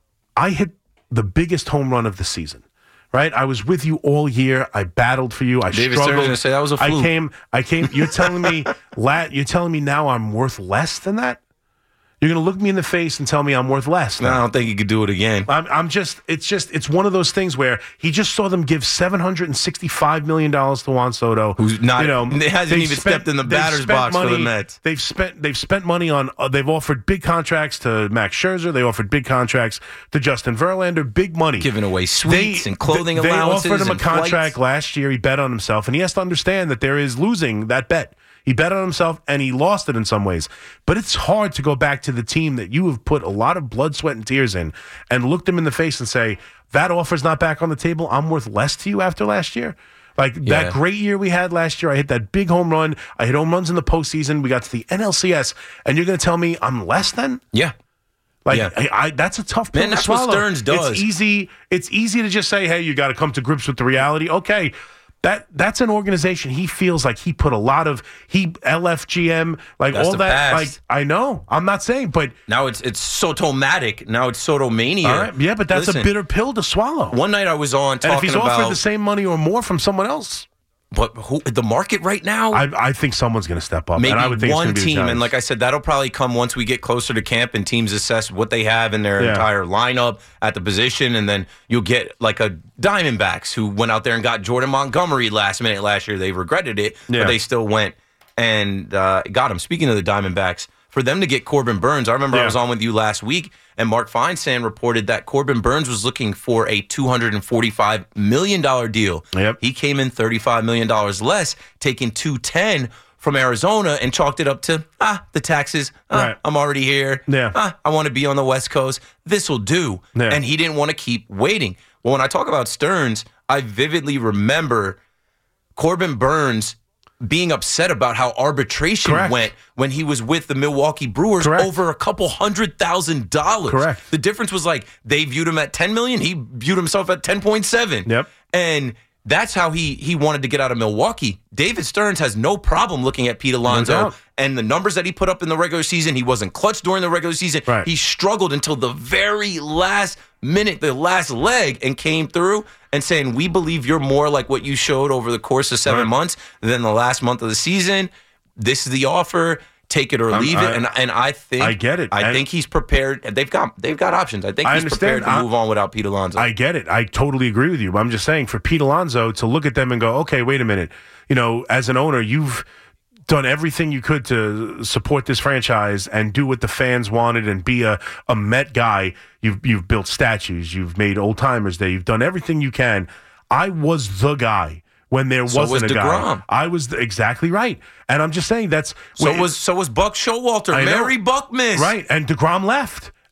I hit the biggest home run of the season." Right, I was with you all year. I battled for you. I David Stern struggled. was gonna say that was a I fluke. came. I came. You're telling me, la, You're telling me now I'm worth less than that. You're going to look me in the face and tell me I'm worth less. No, I don't think he could do it again. I'm, I'm just. It's just. It's one of those things where he just saw them give seven hundred and sixty-five million dollars to Juan Soto, Who's not- You know, hasn't they've even stepped in the they've batter's spent box for the money- Mets. They've spent. They've spent money on. Uh, they've offered big contracts to Max Scherzer. They offered big contracts to Justin Verlander. Big money, Giving away sweets and clothing they, allowances They offered him a and contract flights. last year. He bet on himself, and he has to understand that there is losing that bet. He bet on himself, and he lost it in some ways. But it's hard to go back to the team that you have put a lot of blood, sweat, and tears in and look them in the face and say, that offer's not back on the table. I'm worth less to you after last year. Like Yeah. that great year we had last year, I hit that big home run. I hit home runs in the postseason. We got to the N L C S, and you're going to tell me I'm less than? Yeah. Like Yeah. I, I, that's a tough pill Man, to that's what swallow. Stearns does. It's easy. It's easy to just say, "Hey, you got to come to grips with the reality." Okay, that that's an organization. He feels like he put a lot of he L F G M like That's all the that. past. Like I know, I'm not saying, but Now it's it's Soto-matic. Now it's Soto-mania. all right, yeah, but that's Listen, a bitter pill to swallow. One night I was on and talking if he's about offered the same money or more from someone else, but who, the market right now. I, I think someone's going to step up. Maybe and I would think it's one gonna be the team, and Giants. like I said, that'll probably come once we get closer to camp and teams assess what they have in their Yeah. entire lineup at the position, and then you'll get like a Diamondbacks who went out there and got Jordan Montgomery last minute last year. They regretted it, Yeah. but they still went and uh, got him. Speaking of the Diamondbacks, for them to get Corbin Burns, I remember I Yeah. was on with you last week, and Mark Feinstein reported that Corbin Burns was looking for a two hundred forty-five million dollars deal. Yep. He came in thirty-five million dollars less, taking two ten from Arizona and chalked it up to, ah, the taxes. Ah, Right. I'm already here. Yeah. Ah, I want to be on the West Coast. This will do. Yeah. And he didn't want to keep waiting. Well, when I talk about Stearns, I vividly remember Corbin Burns being upset about how arbitration Correct. went when he was with the Milwaukee Brewers Correct. over a couple hundred thousand dollars. Correct. The difference was like they viewed him at ten million, he viewed himself at ten point seven. Yep. And that's how he he wanted to get out of Milwaukee. David Stearns has no problem looking at Pete Alonso doubt. and the numbers that he put up in the regular season. He wasn't clutch during the regular season. Right. He struggled until the very last minute, the last leg, and came through and saying, we believe you're more like what you showed over the course of seven Right. months than the last month of the season. This is the offer. Take it or I'm- leave I- it. And and I think I get it. I And- think he's prepared. They've got they've got options. I think I he's understand. prepared to I- move on without Pete Alonso. I get it. I totally agree with you. But I'm just saying for Pete Alonso to look at them and go, okay, wait a minute. You know, as an owner, you've done everything you could to support this franchise and do what the fans wanted and be a, a Met guy. You've you've built statues. You've made old timers day. You've done everything you can. I was the guy when there So wasn't was a guy. DeGrom. I was the, exactly right. And I'm just saying that's so when- was so was Buck Showalter. I know. Mary Buck missed. Right. And DeGrom left.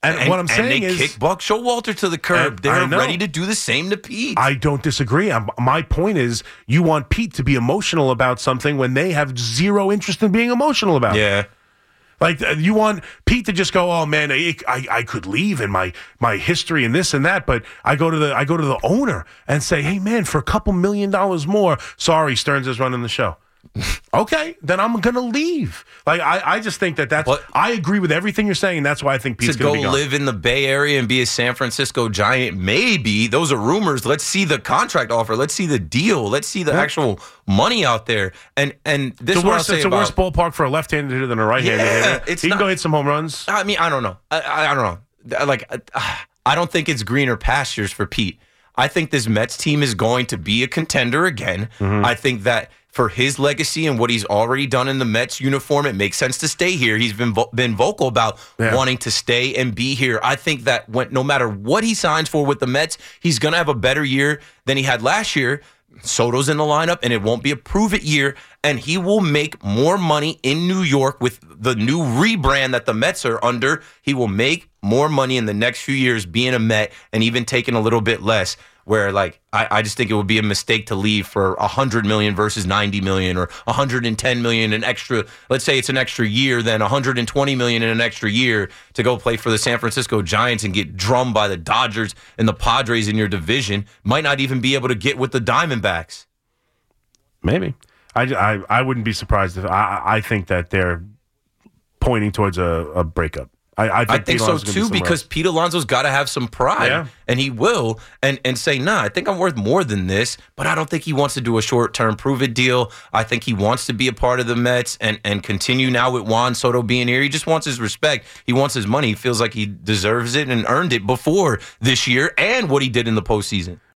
And, and what I'm saying and they is, kick Buck Showalter to the curb. I They're know. ready to do the same to Pete. I don't disagree. I'm, my point is, you want Pete to be emotional about something when they have zero interest in being emotional about it. Yeah. Like, uh, you want Pete to just go, oh man, I, I, I could leave and my my history and this and that, but I go to the I go to the owner and say, hey man, for a couple million dollars more, sorry, Stearns is running the show. Okay, then I'm gonna leave. Like, I, I just think that that's. But I agree with everything you're saying. And that's why I think Pete's to go gonna be gone. live in the Bay Area and be a San Francisco Giant, maybe those are rumors. Let's see the contract offer. Let's see the deal. Let's see the Yeah. actual money out there. And and this It's is a what I'll worse, say it's a about, worse ballpark for a left-handed hitter than a right-handed Yeah, hitter. it's he can not- go hit some home runs. I mean, I don't know. I, I, I don't know. Like, uh, I don't think it's greener pastures for Pete. I think this Mets team is going to be a contender again. Mm-hmm. I think that for his legacy and what he's already done in the Mets uniform, it makes sense to stay here. He's been vo- been vocal about Yeah. wanting to stay and be here. I think that when no matter what he signs for with the Mets, he's going to have a better year than he had last year. Soto's in the lineup, and it won't be a prove-it year, and he will make more money in New York with the new rebrand that the Mets are under. He will make more money in the next few years being a Met and even taking a little bit less, where, like, I, I just think it would be a mistake to leave for one hundred million dollars versus ninety million dollars or one hundred ten million dollars an extra. Let's say it's an extra year, then one hundred twenty million dollars in an extra year to go play for the San Francisco Giants and get drummed by the Dodgers and the Padres in your division. Might not even be able to get with the Diamondbacks. Maybe. I, I, I wouldn't be surprised if I, I think that they're pointing towards a, a breakup. I, I think, I think Pete so Alonso's gonna be too, somewhere because else. Pete Alonso's got to have some pride, Yeah. and he will, and and say, nah, I think I'm worth more than this. But I don't think he wants to do a short term prove it deal. I think he wants to be a part of the Mets and and continue now with Juan Soto being here. He just wants his respect. He wants his money. He feels like he deserves it and earned it before this year and what he did in the postseason.